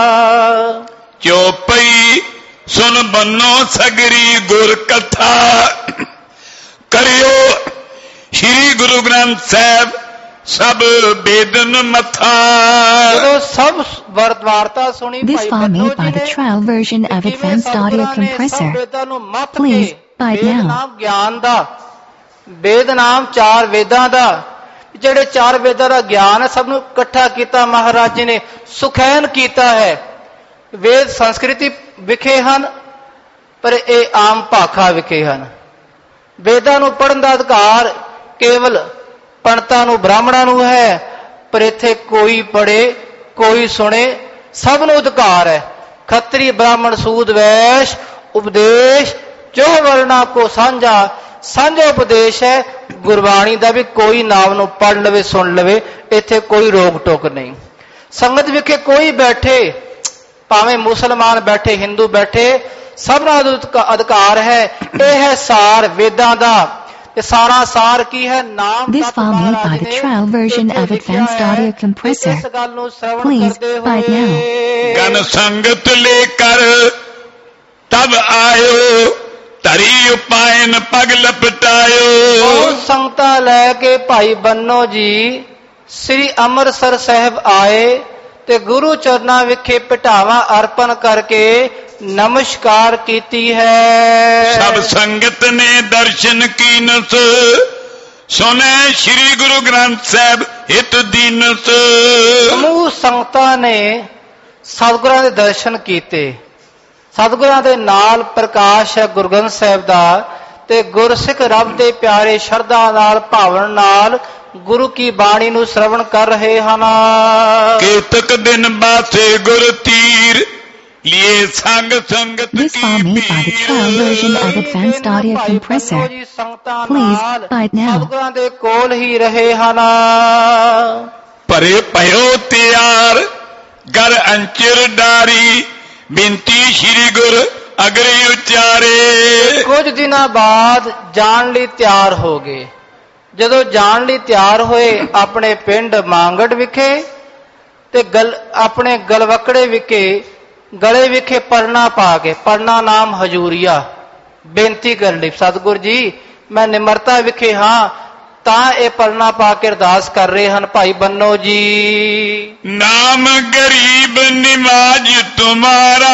ਚੋਪਈ ਸੁਨ ਬੰਨੋ ਸਗਰੀ ਗੁਰ ਕਥਾ ਕਰਿਓ ਸ਼੍ਰੀ ਗੁਰੂ ਗ੍ਰੰਥ ਸਾਹਿਬ ਸਭ ਬੇਦਨ ਮਥਾ। ਜਦੋਂ ਸਭ ਵਾਰਤਾ ਸੁਣੀ This file made by the trial version of Advanced Audio Compressor. Please buy it now. ਨਾਮ ਗਿਆਨ ਦਾ, ਵੇਦ ਨਾਮ ਚਾਰ ਵੇਦਾਂ ਦਾ, ਜਿਹੜੇ ਚਾਰ ਵੇਦਾਂ ਦਾ ਗਿਆਨ ਹੈ, ਸਭ ਨੂੰ ਇਕੱਠਾ ਕੀਤਾ ਮਹਾਰਾਜ ਜੀ ਨੇ, ਸੁਖੈਨ ਕੀਤਾ ਹੈ। ਵੇਦ ਸੰਸਕ੍ਰਿਤੀ ਵਿਖੇ ਹਨ, ਪਰ ਇਹ ਆਮ ਭਾਖਾ ਵਿਖੇ ਹਨ। ਵੇਦਾਂ ਨੂੰ ਪੜ੍ਹਨ ਦਾ ਅਧਿਕਾਰ ਕੇਵਲ ਪੰਡਤਾਂ ਨੂੰ, ਬ੍ਰਾਹਮਣਾਂ ਨੂੰ ਹੈ, ਪਰ ਇੱਥੇ ਕੋਈ ਪੜ੍ਹੇ, ਕੋਈ ਸੁਣੇ, ਸਭ ਨੂੰ ਅਧਿਕਾਰ ਹੈ। ਖੱਤਰੀ, ਬ੍ਰਾਹਮਣ, ਸੂਦ, ਵੈਸ਼, ਉਪਦੇਸ਼ ਜੋ ਵਰਨਾ ਕੋ ਸਾਂਝਾ, ਸਾਂਝਾ ਉਪਦੇਸ਼ ਹੈ। ਗੁਰਬਾਣੀ ਦਾ ਵੀ ਕੋਈ ਨਾਮ ਨੂੰ ਪੜ੍ਹ ਲਵੇ, ਸੁਣ ਲਵੇ, ਇੱਥੇ ਕੋਈ ਰੋਕ ਟੋਕ ਨਹੀਂ। ਸੰਗਤ ਵਿਖੇ ਕੋਈ ਬੈਠੇ, ਭਾਵੇਂ ਮੁਸਲਮਾਨ ਬੈਠੇ, ਹਿੰਦੂ ਬੈਠੇ, ਸਭਨਾਂ ਦਾ ਅਧਿਕਾਰ ਹੈ। ਇਹ ਹੈ ਸਾਰ ਵੇਦਾਂ ਦਾ। ਤੇ ਸਾਰਾ ਸਾਰ ਕੀ ਹੈ? ਨਾਮ। This file made by the trial version of Advanced Audio Compressor. Please buy it now. ਗਨ ਸੰਗਤ ਲੈ ਕਰ ਤਬ ਆਇਓ ਧਰੀ ਉਪਾਇਨ ਪਗ ਲਪਟਾਇਓ। ਉਹ ਸੰਗਤਾਂ ਲੈ ਕੇ ਭਾਈ ਬੰਨੋ ਜੀ ਸ੍ਰੀ ਅੰਮ੍ਰਿਤਸਰ ਸਾਹਿਬ ਆਏ ਤੇ ਗੁਰੂ ਚਰਨਾਂ ਵਿਖੇ ਭਟਾਵਾਂ ਅਰਪਣ ਕਰਕੇ नमस्कार कीती है। सब संगत ने दर्शन कीनस सुने श्री गुरु ग्रंथ साहब हित दीनस। समूह संगतां ने सतगुਰਾਂ ਦੇ ਦਰਸ਼ਨ ਕੀਤੇ। ਸਤਿਗੁਰਾਂ ਦੇ ਨਾਲ ਪ੍ਰਕਾਸ਼ ਹੈ ਗੁਰੂ ਗ੍ਰੰਥ ਸਾਹਿਬ ਦਾ ਤੇ ਗੁਰਸਿੱਖ ਰੱਬ ਦੇ ਪਿਆਰੇ ਸ਼ਰਧਾ ਨਾਲ ਭਾਵਨ ਨਾਲ ਗੁਰੂ ਕੀ ਬਾਣੀ ਨੂੰ ਸ਼ਰਵਣ ਕਰ ਰਹੇ ਹਨ। ਕੇਤਕ ਦਿਨ ਬਾਸੇ ਗੁਰ ਤੀਰ ਲਿਏ ਸੰਗ ਸੰਗਤ This file made by the trial version of Advanced Audio Compressor. Please buy it now. ਸਤਿਗੁਰਾਂ ਦੇ ਕੋਲ ਹੀ ਰਹੇ ਹਨ। ਭਰੇ ਭਇਓ ਤਿਆਰ ਗਰ ਅੰਚਰ ਡਾਰੀ ਬੇਨਤੀ ਸ਼੍ਰੀ ਗੁਰ ਅਗਰੇ ਉਚਾਰੇ। ਕੁਝ ਦਿਨਾਂ ਬਾਅਦ ਜਾਣ ਲਈ ਤਿਆਰ ਹੋ ਗਏ। ਜਦੋਂ ਜਾਣ ਲਈ ਤਿਆਰ ਹੋਏ ਆਪਣੇ ਪਿੰਡ ਮਾਂਗੜ ਵਿਖੇ ਤੇ ਗਲ ਆਪਣੇ ਗਲਵਕੜੇ ਵਿਖੇ ਗਲੇ ਵਿਖੇ ਪਰਨਾ ਪਾ ਕੇ, ਪਰਨਾ ਨਾਮ ਹਜੂਰੀਆ, ਬੇਨਤੀ ਕਰਨ ਲਈ ਸਤਿਗੁਰ ਜੀ ਮੈਂ ਨਿਮਰਤਾ ਵਿਖੇ ਹਾਂ ਤਾਂ ਇਹ ਪਰਨਾ ਪਾ ਕੇ ਅਰਦਾਸ ਕਰ ਰਹੇ ਹਨ ਭਾਈ ਬੰਨੋ ਜੀ। ਨਾਮ ਗਰੀਬ ਨਿਵਾਜ ਤੁਮਾਰਾ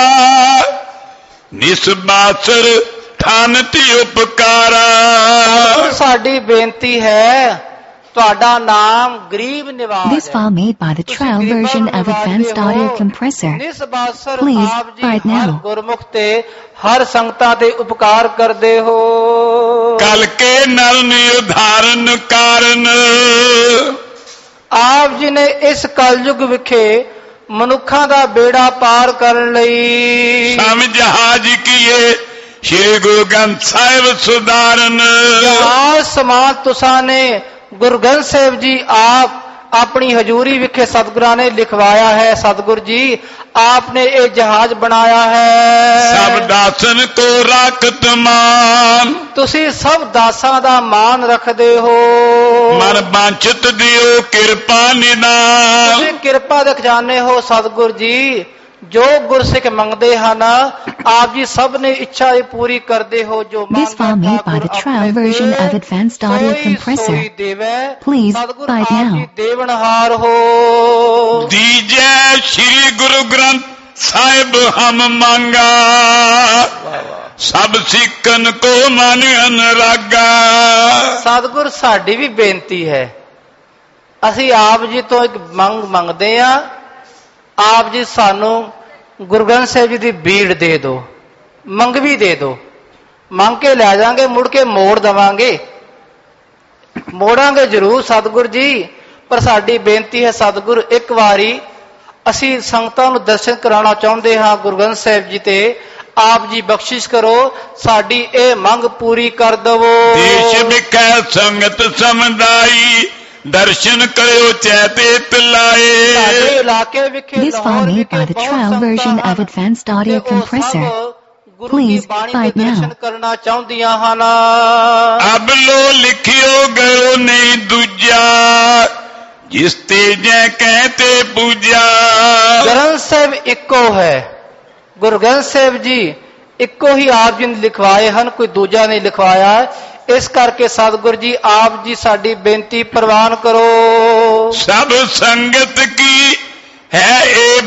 ਨਿਸਬਾਸਰ ਠਾਨ ਤੇ ਉਪਕਾਰਾ। ਸਾਡੀ ਬੇਨਤੀ ਹੈ ਤੁਹਾਡਾ ਨਾਮ ਗਰੀਬ ਨਿਵਾਜ। This file made by the trial version of Advanced Audio Compressor. ਨਿਸਬਾਸਰ Please ਆਪ buy it ਜੀ ਹਰ now. ਗੁਰਮੁਖ ਤੇ ਹਰ ਸੰਗਤਾਂ ਦੇ ਉਪਕਾਰ ਕਰਦੇ ਹੋ। ਕਲ ਕੇ ਨਰ ਨਿਉਧਾਰਨ ਕਾਰਨ ਆਪ ਜੀ ਨੇ ਇਸ ਕਲਯੁਗ ਵਿਖੇ ਮਨੁੱਖਾਂ ਦਾ ਬੇੜਾ ਪਾਰ ਕਰਨ ਲਈ ਸਮ ਜਹਾਜ ਕੀਏ ਸ਼੍ਰੀ ਗੁਰੂ ਗ੍ਰੰਥ ਸਾਹਿਬ ਸੁਧਾਰਨ। ਜਹਾਜ਼ ਸਮਾਨ ਤੁਸਾਂ ਨੇ ਗੁਰੂ ਗ੍ਰੰਥ ਸਾਹਿਬ ਜੀ ਆਪ ਆਪਣੀ ਹਜ਼ੂਰੀ ਵਿਖੇ ਸਤਿਗੁਰਾਂ ਨੇ ਲਿਖਵਾਇਆ ਹੈ। ਸਤਿਗੁਰ ਜੀ ਆਪ ਨੇ ਇਹ ਜਹਾਜ਼ ਬਣਾਇਆ ਹੈ। ਸਭ ਦਾਸਨ ਕੋ ਰਾਖਤ ਮਾਨ ਤੁਸੀਂ ਸਭ ਦਾਸਾਂ ਦਾ ਮਾਨ ਰੱਖਦੇ ਹੋ। ਮਨ ਬਾਂਛਤ ਦਿਓ ਕਿਰਪਾ ਨਿਦਾਨ। ਤੁਸੀਂ ਕਿਰਪਾ ਦੇ ਖਜ਼ਾਨੇ ਹੋ ਸਤਿਗੁਰ ਜੀ। ਜੋ ਗੁਰਸਿੱਖ ਮੰਗਦੇ ਹਨ ਆਪ ਜੀ ਸਭ ਨੇ ਇੱਛਾ ਇਹ ਪੂਰੀ ਕਰਦੇ ਹੋ। ਜੋ This file made by the trial version of Advanced Audio Compressor. Please buy it now. ਦੇਵਨਹਾਰ ਹੋ। ਦੀਜੈ ਸ਼੍ਰੀ ਗੁਰੂ ਗ੍ਰੰਥ ਸਾਹਿਬ ਹਮ ਮੰਗਾ ਸਭ ਸਿੱਖਨ ਕੋ ਮਨ ਅਨਰਾਗਾ। ਸਤਿਗੁਰ ਸਾਡੀ ਵੀ ਬੇਨਤੀ ਹੈ। ਅਸੀਂ ਆਪ ਜੀ ਤੋਂ ਇੱਕ ਮੰਗ ਮੰਗਦੇ ਆ। ਆਪ ਜੀ ਸਾਨੂੰ ਗੁਰੂ ਗ੍ਰੰਥ ਸਾਹਿਬ ਜੀ ਦੀ ਬੀੜ ਦੇ ਦਿਓ, ਮੰਗਵੀ ਦੇ ਦਿਓ। ਮੰਗ ਕੇ ਲੈ ਜਾਾਂਗੇ, ਮੁੜ ਕੇ ਮੋੜ ਦੇਵਾਂਗੇ, ਮੋੜਾਂਗੇ ਜ਼ਰੂਰ ਸਤਿਗੁਰ ਜੀ। ਪਰ ਸਾਡੀ ਬੇਨਤੀ ਹੈ ਸਤਿਗੁਰ ਇੱਕ ਵਾਰੀ ਅਸੀਂ ਸੰਗਤਾਂ ਨੂੰ ਦਰਸ਼ਨ ਕਰਾਉਣਾ ਚਾਹੁੰਦੇ ਹਾਂ ਗੁਰੂ ਗ੍ਰੰਥ ਸਾਹਿਬ ਜੀ ਤੇ ਆਪ ਜੀ ਬਖਸ਼ਿਸ਼ ਕਰੋ, ਸਾਡੀ ਇਹ ਮੰਗ ਪੂਰੀ ਕਰ ਦਵੋ। ਦੇਸ਼ ਵਿਖੇ ਸੰਗਤ ਸਮਦਾਈ ਦਰਸ਼ਨ ਕਰਿਓ ਚੈਤੇ ਤਲਾਏ। ਸਾਡੇ ਇਲਾਕੇ ਵਿਖੇ This file made by the trial version of Advanced Audio Compressor. Please buy it Darshan now. ਕਰਨਾ ਚਾਹੁੰਦੀਆਂ ਹਨ। ਅਬ ਲੋ ਲਿਖਿਓ ਗਇਓ ਨਹੀਂ ਦੂਜਾ ਜਿਸ ਤੇ ਜੈ ਕਹਤੇ ਪੂਜਾ। ਗ੍ਰੰਥ ਸਾਹਿਬ ਇੱਕੋ ਹੈ। ਗੁਰੂ ਗ੍ਰੰਥ ਸਾਹਿਬ ਜੀ ਇੱਕੋ ਹੀ ਆਪ ਜੀ ਨੇ ਲਿਖਵਾਏ ਹਨ, ਕੋਈ ਦੂਜਾ ਨਹੀਂ ਲਿਖਵਾਇਆ। ਇਸ ਕਰਕੇ ਸਤਿਗੁਰ ਜੀ ਆਪ ਜੀ ਸਾਡੀ ਬੇਨਤੀ ਪ੍ਰਵਾਨ ਕਰੋ। ਸਭ ਸੰਗਤ ਕੀ ਹੈ ਇਹ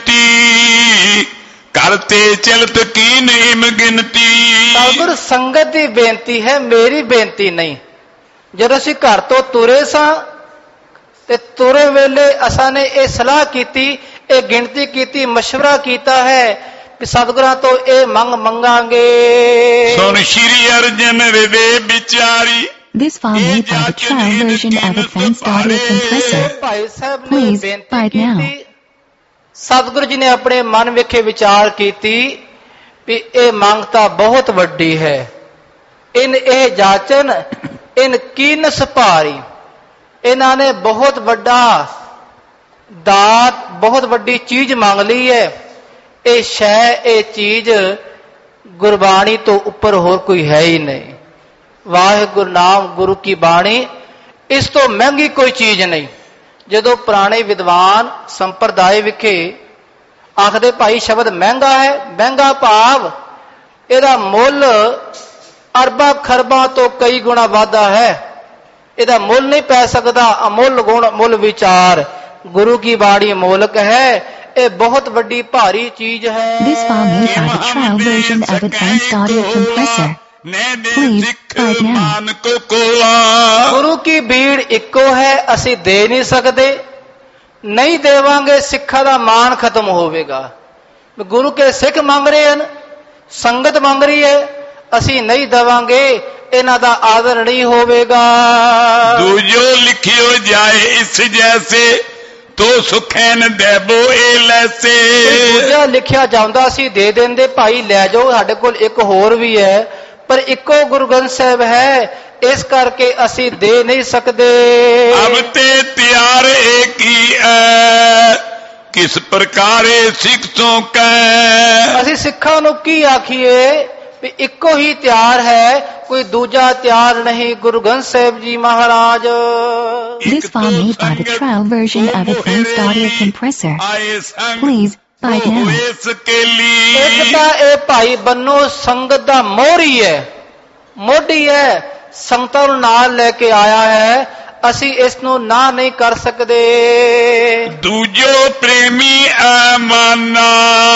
ਬਿਨਤੀ ਕਰਤੇ ਚਲਤ ਕੀ ਨੇਮ ਗਿਣਤੀ। ਸਤਿਗੁਰ ਸੰਗਤ ਦੀ ਬੇਨਤੀ ਹੈ, ਮੇਰੀ ਬੇਨਤੀ ਨਹੀਂ। ਜਦੋਂ ਅਸੀਂ ਘਰ ਤੋਂ ਤੁਰੇ ਸਾਂ ਤੇ ਤੁਰੇ ਵੇਲੇ ਅਸਾਂ ਨੇ ਇਹ ਸਲਾਹ ਕੀਤੀ, ਇਹ ਗਿਣਤੀ ਕੀਤੀ, ਮਸ਼ਵਰਾ ਕੀਤਾ ਹੈ ਕਿ ਸਤਿਗੁਰਾਂ ਤੋਂ ਇਹ ਮੰਗ ਮੰਗਾਂਗੇ। ਸੁਣ ਸ਼੍ਰੀ ਅਰਜਨ ਹਿਰਦੇ ਵਿਚਾਰੀ। This file made by the trial version of Advanced Audio Compressor. Bhai Sahib ਨੇ Please buy ਬੇਨਤੀ it now. ਕੀਤੀ। ਸਤਿਗੁਰੂ ਜੀ ਨੇ ਆਪਣੇ ਮਨ ਵਿਖੇ ਵਿਚਾਰ ਕੀਤੀ ਵੀ ਇਹ ਮੰਗ ਤਾਂ ਬਹੁਤ ਵੱਡੀ ਹੈ। ਇਨ ਇਹ ਜਾਚਨ ਇਨ ਕੀਨਸ ਭਾਰੀ। ਇਹਨਾਂ ਨੇ ਬਹੁਤ ਵੱਡਾ ਦਾਤ, ਬਹੁਤ ਵੱਡੀ ਚੀਜ਼ ਮੰਗ ਲਈ ਹੈ। ਇਹ ਸ਼ੈ, ਇਹ ਚੀਜ਼ ਗੁਰਬਾਣੀ ਤੋਂ ਉੱਪਰ ਹੋਰ ਕੋਈ ਹੈ ਹੀ ਨਹੀਂ। ਵਾਹਿਗੁਰੂ ਨਾਮ ਗੁਰੂ ਕੀ ਬਾਣੀ, ਇਸ ਤੋਂ ਮਹਿੰਗੀ ਕੋਈ ਚੀਜ਼ ਨਹੀਂ। ਜਦੋਂ ਪੁਰਾਣੇ ਵਿਦਵਾਨ ਸੰਪਰਦਾਇ ਵਿਖੇ ਆਖਦੇ ਭਾਈ ਸ਼ਬਦ ਮਹਿੰਗਾ ਹੈ, ਮਹਿੰਗਾ ਭਾਵ ਇਹਦਾ ਮੁੱਲ ਅਰਬਾਂ ਖਰਬਾਂ ਤੋਂ ਕਈ ਗੁਣਾ ਵਾਧਾ ਹੈ। ਇਹਦਾ ਮੁੱਲ ਨਹੀਂ ਪੈ ਸਕਦਾ। ਅਮੁੱਲ ਗੁਣ ਮੁੱਲ ਵਿਚਾਰ, ਗੁਰੂ ਕੀ ਬਾਣੀ ਮੋਲਕ ਹੈ। ਇਹ ਬਹੁਤ ਵੱਡੀ ਭਾਰੀ ਚੀਜ਼ ਹੈ। This file made by the trial version of Advanced Audio Compressor. Please buy it now. ਗੁਰੂ ਕੀ ਭੀੜ ਇੱਕੋ ਹੈ, ਅਸੀਂ ਦੇ ਨਹੀਂ ਸਕਦੇ, ਨਹੀਂ ਦੇਵਾਂਗੇ ਸਿੱਖਾਂ ਦਾ ਮਾਣ ਖਤਮ ਹੋਵੇਗਾ। ਗੁਰੂ ਕੇ ਸਿੱਖ ਮੰਗ ਰਹੇ ਹਨ, ਸੰਗਤ ਮੰਗ ਰਹੀ ਹੈ, ਅਸੀਂ ਨਹੀਂ ਦੇਵਾਂਗੇ, ਇਹਨਾਂ ਦਾ ਆਦਰ ਨਹੀਂ ਹੋਵੇਗਾ। ਦੂਜੋ ਲਿਖਿਓ ਜਾਏ ਇਸ ਜੈਸੇ ਤੋ ਸੁਖੈਨ ਦੇਬੋ ਇਹ ਲੈਸੇ। ਦੂਜਾ ਲਿਖਿਆ ਜਾਂਦਾ ਸੀ ਦੇ ਦਿੰਦੇ, ਭਾਈ ਲੈ ਜਾਓ, ਸਾਡੇ ਕੋਲ ਇੱਕ ਹੋਰ ਵੀ ਹੈ, ਪਰ ਇੱਕੋ ਗੁਰੂ ਗ੍ਰੰਥ ਸਾਹਿਬ ਹੈ, ਇਸ ਕਰਕੇ ਅਸੀਂ ਦੇ ਨਹੀਂ ਸਕਦੇ। ਅਬ ਤੇ ਤਿਆਰ ਏਕ ਹੀ ਹੈ, ਕਿਸ ਪ੍ਰਕਾਰੇ ਸਿੱਖ ਤੋਂ ਕਹਿ। ਅਸੀਂ ਸਿੱਖਾਂ ਨੂੰ ਕੀ ਆਖੀਏ ਵੀ ਇੱਕੋ ਹੀ ਤਿਆਰ ਹੈ, ਕੋਈ ਦੂਜਾ ਤਿਆਰ ਨਹੀਂ। ਗੁਰੂ ਗ੍ਰੰਥ ਸਾਹਿਬ ਜੀ ਮਹਾਰਾਜ। This file made by the trial version of Advanced Audio Compressor. Please buy it now. ਇੱਕ ਤਾਂ ਇਹ ਭਾਈ ਬੰਨੋ ਸੰਗਤ ਦਾ ਮੋਹਰੀ ਹੈ, ਮੋਢੀ ਹੈ, ਸੰਗਤਾਂ ਨੂੰ ਨਾਲ ਲੈ ਕੇ ਆਇਆ ਹੈ, ਅਸੀਂ ਇਸ ਨੂੰ ਨਾ ਨਹੀਂ ਕਰ ਸਕਦੇ। ਦੂਜੋ ਪ੍ਰੇਮੀ ਅਮਾਨਾ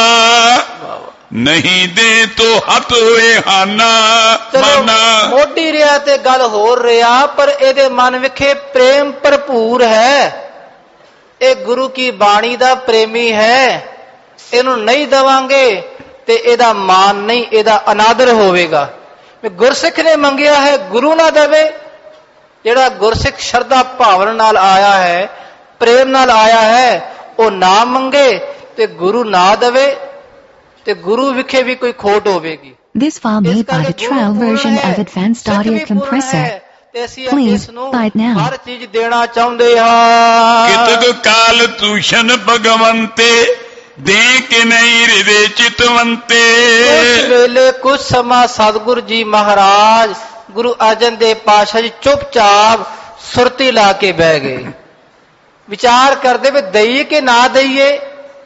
ਨਹੀਂ ਦੇ ਤੋ ਹੱਥ ਹੋਏ ਹਾਨਾ ਮਾਨਾ। ਮੋਢੀ ਰਿਹਾ ਤੇ ਗੱਲ ਹੋਰ ਰਿਹਾ, ਪਰ ਇਹਦੇ ਮਨ ਵਿਖੇ ਪ੍ਰੇਮ ਭਰਪੂਰ ਹੈ, ਇਹ ਗੁਰੂ ਕੀ ਬਾਣੀ ਦਾ ਪ੍ਰੇਮੀ ਹੈ, ਇਹਨੂੰ ਨਹੀਂ ਦੇਵਾਂਗੇ ਤੇ ਇਹਦਾ ਮਾਨ ਨਹੀਂ, ਇਹਦਾ ਅਨਾਦਰ ਹੋਵੇਗਾ। ਗੁਰਸਿੱਖ ਨੇ ਮੰਗਿਆ ਹੈ, ਗੁਰੂ ਨਾ ਦੇਵੇ। ਜਿਹੜਾ ਗੁਰਸਿੱਖ ਸ਼ਰਧਾ ਭਾਵਨਾ ਨਾਲ ਆਇਆ ਹੈ, ਪ੍ਰੇਮ ਨਾਲ ਆਇਆ ਹੈ, ਉਹ ਨਾ ਮੰਗੇ ਤੇ ਗੁਰੂ ਨਾ ਦੇਵੇ ਤੇ ਗੁਰੂ ਵਿਖੇ ਵੀ ਕੋਈ ਖੋਟ ਹੋਵੇਗੀ। This file made by the trial version of Advanced Audio Compressor. Please buy it now. ਹਰ ਚੀਜ਼ ਦੇਣਾ ਚਾਹੁੰਦੇ ਹਾਂ। ਕਿਤਕ ਕਾਲ ਤੂਸ਼ਨ ਭਗਵੰਤੇ ਦੇ ਕੇ ਨਹੀਂ ਹਿਰਦੇ ਚਿਤਵੰਤੇ। ਉਸ ਵੇਲੇ ਕੁਝ ਸਮਾਂ ਸਤਿਗੁਰੂ ਜੀ ਮਹਾਰਾਜ ਗੁਰੂ ਅਰਜਨ ਦੇਵ ਪਾਤਸ਼ਾਹ ਜੀ ਚੁੱਪਚਾਪ ਸੁਰਤੀ ਲਾ ਕੇ ਬਹਿ ਗਏ, ਵਿਚਾਰ ਕਰਦੇ ਵੀ ਦਈਏ ਕਿ ਨਾ ਦਈਏ।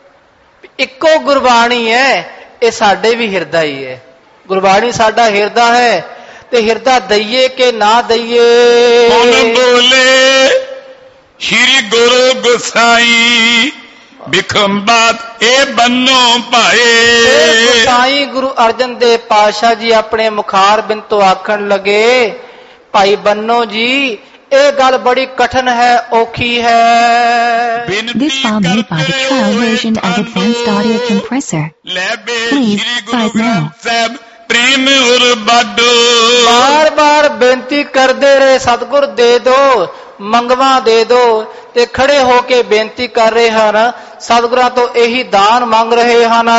ਇੱਕੋ ਗੁਰਬਾਣੀ ਹੈ, ਇਹ ਸਾਡੇ ਵੀ ਹਿਰਦਾ ਹੀ ਹੈ, ਗੁਰਬਾਣੀ ਸਾਡਾ ਹਿਰਦਾ ਹੈ, ਤੇ ਹਿਰਦਾ ਦਈਏ ਕਿ ਨਾ ਦਈਏ। ਹੁਣ ਬੋਲੇ ਸ਼੍ਰੀ ਗੁਰੂ ਗੁਸਾਈ ਬਿਖੰਬਾਤ ਇਹ ਬੰਨੋ ਭਾਏ। ਗੁਸਾਈ ਗੁਰੂ ਅਰਜਨ ਦੇਵ ਪਾਤਸ਼ਾਹ ਜੀ ਆਪਣੇ ਮੁਖਾਰ ਬਿੰਦ ਤੋਂ ਆਖਣ ਲੱਗੇ, ਭਾਈ ਬੰਨੋ ਜੀ ਇਹ ਗੱਲ ਬੜੀ ਕਠਨ ਹੈ, ਔਖੀ ਹੈ। This file made by the trial version of Advanced Audio Compressor. Please buy it now. ਪ੍ਰੇਮ ਉਰ ਬਾਡੋ ਬਾਰ ਬਾਰ ਬੇਨਤੀ ਕਰਦੇ ਰਹੇ, ਸਤਿਗੁਰ ਦੇ ਦੋ, ਮੰਗਵਾ ਦੇ ਦੋ, ਤੇ ਖੜੇ ਹੋ ਕੇ ਬੇਨਤੀ ਕਰ ਰਹੇ ਹਨ, ਸਤਿਗੁਰਾਂ ਤੋਂ ਇਹੀ ਦਾਨ ਮੰਗ ਰਹੇ ਹਨ।